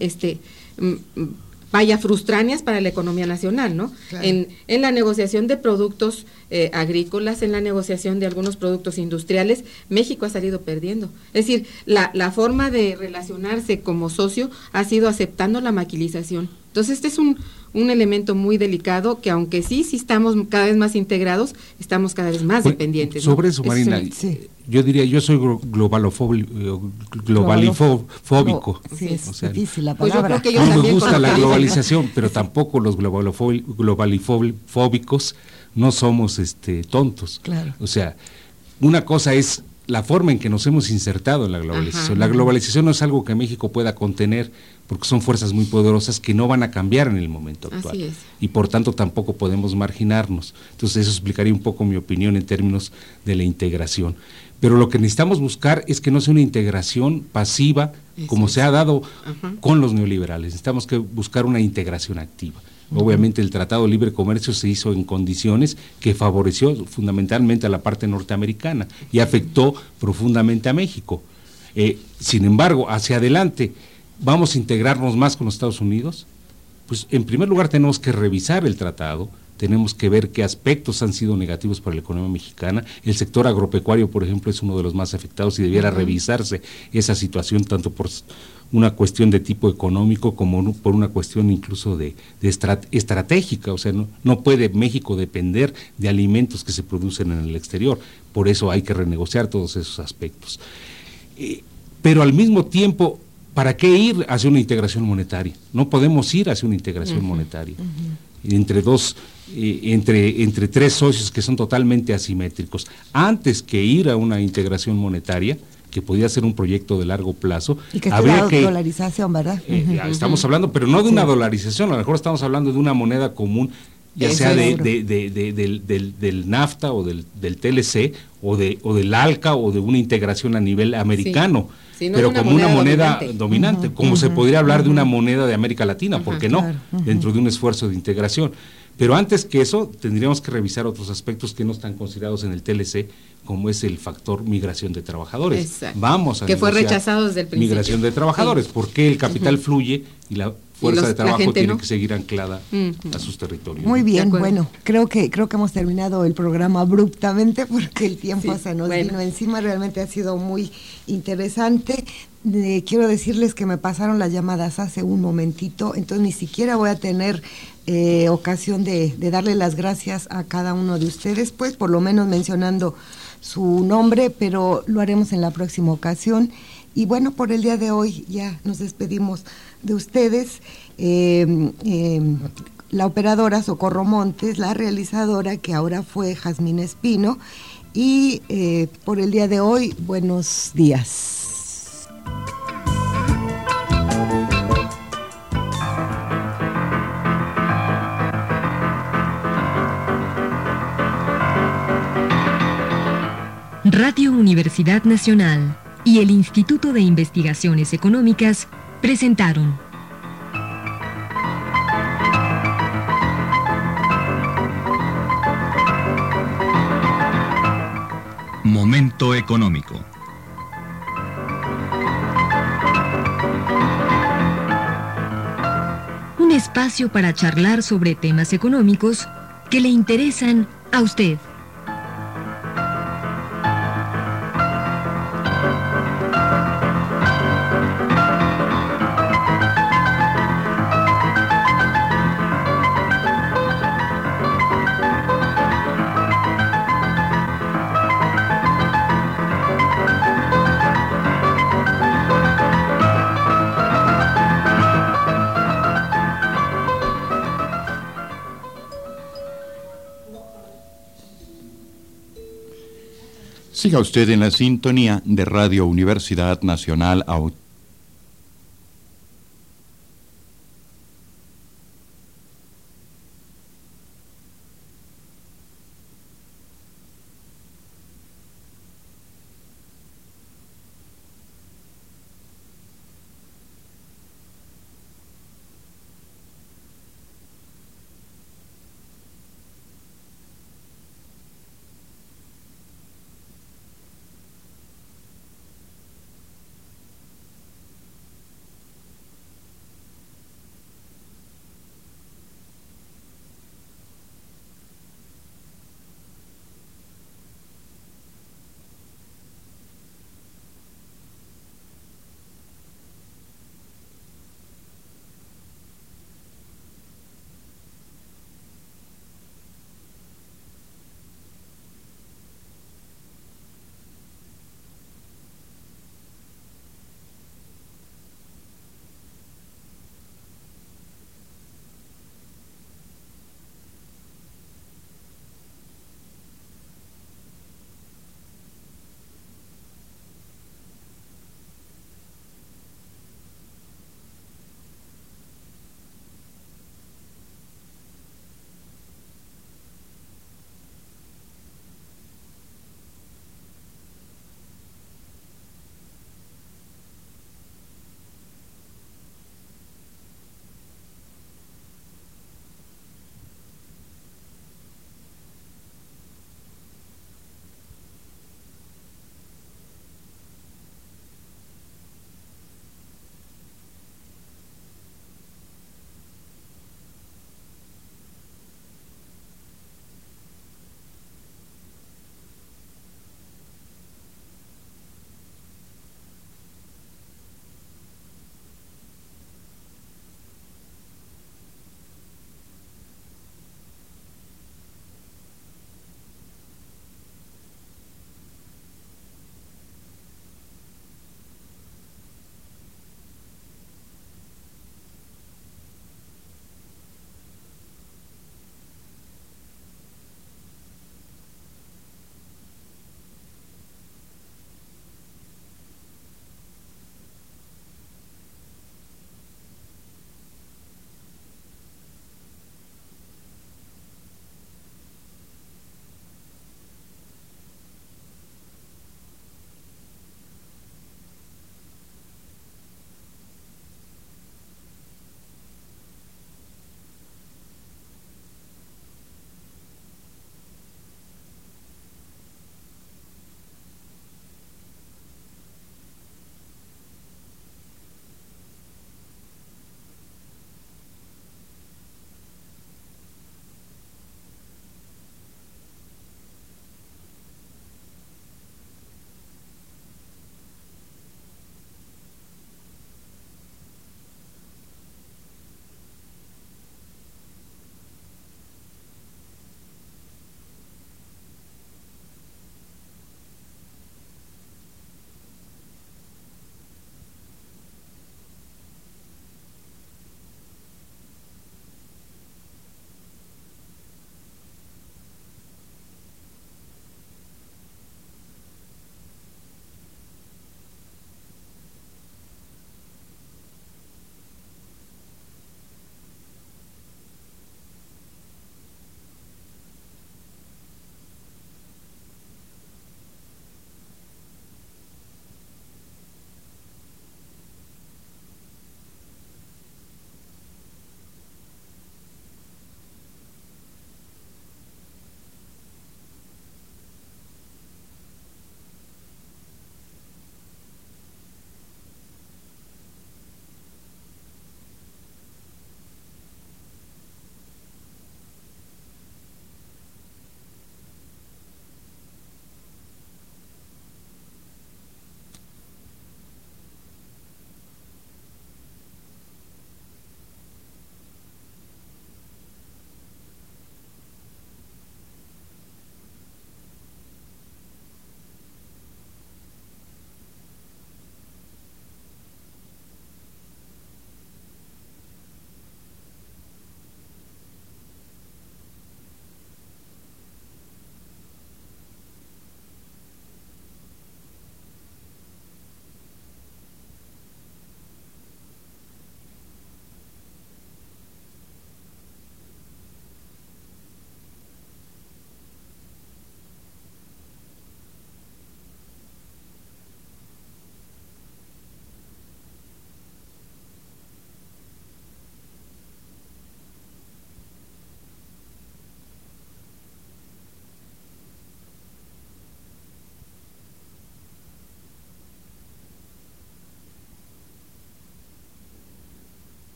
frustráneas para la economía nacional, ¿no? Claro. En la negociación de productos agrícolas, en la negociación de algunos productos industriales, México ha salido perdiendo. Es decir, la forma de relacionarse como socio ha sido aceptando la maquilización. Entonces, este es un elemento muy delicado que aunque sí estamos cada vez más integrados, estamos cada vez más dependientes, ¿no? Sobre eso, Marina, yo diría, yo soy globalifóbico. Sí, es o sea, difícil la pues yo palabra. creo que ellos no me también gusta la conocen. globalización, pero tampoco los globalifóbicos no somos tontos. Claro. O sea, una cosa es la forma en que nos hemos insertado en la globalización. Ajá. La globalización no es algo que México pueda contener porque son fuerzas muy poderosas que no van a cambiar en el momento actual. Así es. Y por tanto tampoco podemos marginarnos. Entonces eso explicaría un poco mi opinión en términos de la integración. Pero lo que necesitamos buscar es que no sea una integración pasiva como se ha dado con los neoliberales. Necesitamos que buscar una integración activa. Obviamente el Tratado de Libre Comercio se hizo en condiciones que favoreció fundamentalmente a la parte norteamericana y afectó profundamente a México. Sin embargo, hacia adelante, ¿vamos a integrarnos más con los Estados Unidos? Pues en primer lugar tenemos que revisar el tratado, tenemos que ver qué aspectos han sido negativos para la economía mexicana. El sector agropecuario, por ejemplo, es uno de los más afectados y debiera revisarse esa situación tanto por una cuestión de tipo económico como por una cuestión incluso de estratégica. O sea, no puede México depender de alimentos que se producen en el exterior. Por eso hay que renegociar todos esos aspectos. Pero al mismo tiempo, ¿para qué ir hacia una integración monetaria? No podemos ir hacia una integración monetaria. Entre tres socios que son totalmente asimétricos. Antes que ir a una integración monetaria, que podía ser un proyecto de largo plazo, y que habría que dolarización, ¿verdad? Estamos hablando, pero no de una dolarización, a lo mejor estamos hablando de una moneda común, ya sea del NAFTA o del TLC o del ALCA o de una integración a nivel americano. Sí, no pero como una moneda dominante, Ujú, como se podría hablar de una moneda de América Latina, ¿por qué no? Claro, Dentro de un esfuerzo de integración. Pero antes que eso, tendríamos que revisar otros aspectos que no están considerados en el TLC, como es el factor migración de trabajadores. Exacto. Vamos a que fue negociar rechazado desde el principio. Migración de trabajadores, porque el capital fluye y la fuerza de trabajo tiene no. que seguir anclada a sus territorios. Muy bien, De bueno, creo que hemos terminado el programa abruptamente porque el tiempo se nos vino bueno. encima. Realmente ha sido muy interesante. Quiero decirles que me pasaron las llamadas hace un momentito, entonces ni siquiera voy a tener ocasión de darle las gracias a cada uno de ustedes, pues por lo menos mencionando su nombre, pero lo haremos en la próxima ocasión. Y bueno, por el día de hoy ya nos despedimos de ustedes. La operadora Socorro Montes, la realizadora que ahora fue Jazmín Espino, y por el día de hoy, buenos días. Radio Universidad Nacional y el Instituto de Investigaciones Económicas presentaron Momento Momento económico. Un espacio para charlar sobre temas económicos que le interesan a usted. Siga usted en la sintonía de Radio Universidad Nacional Autónoma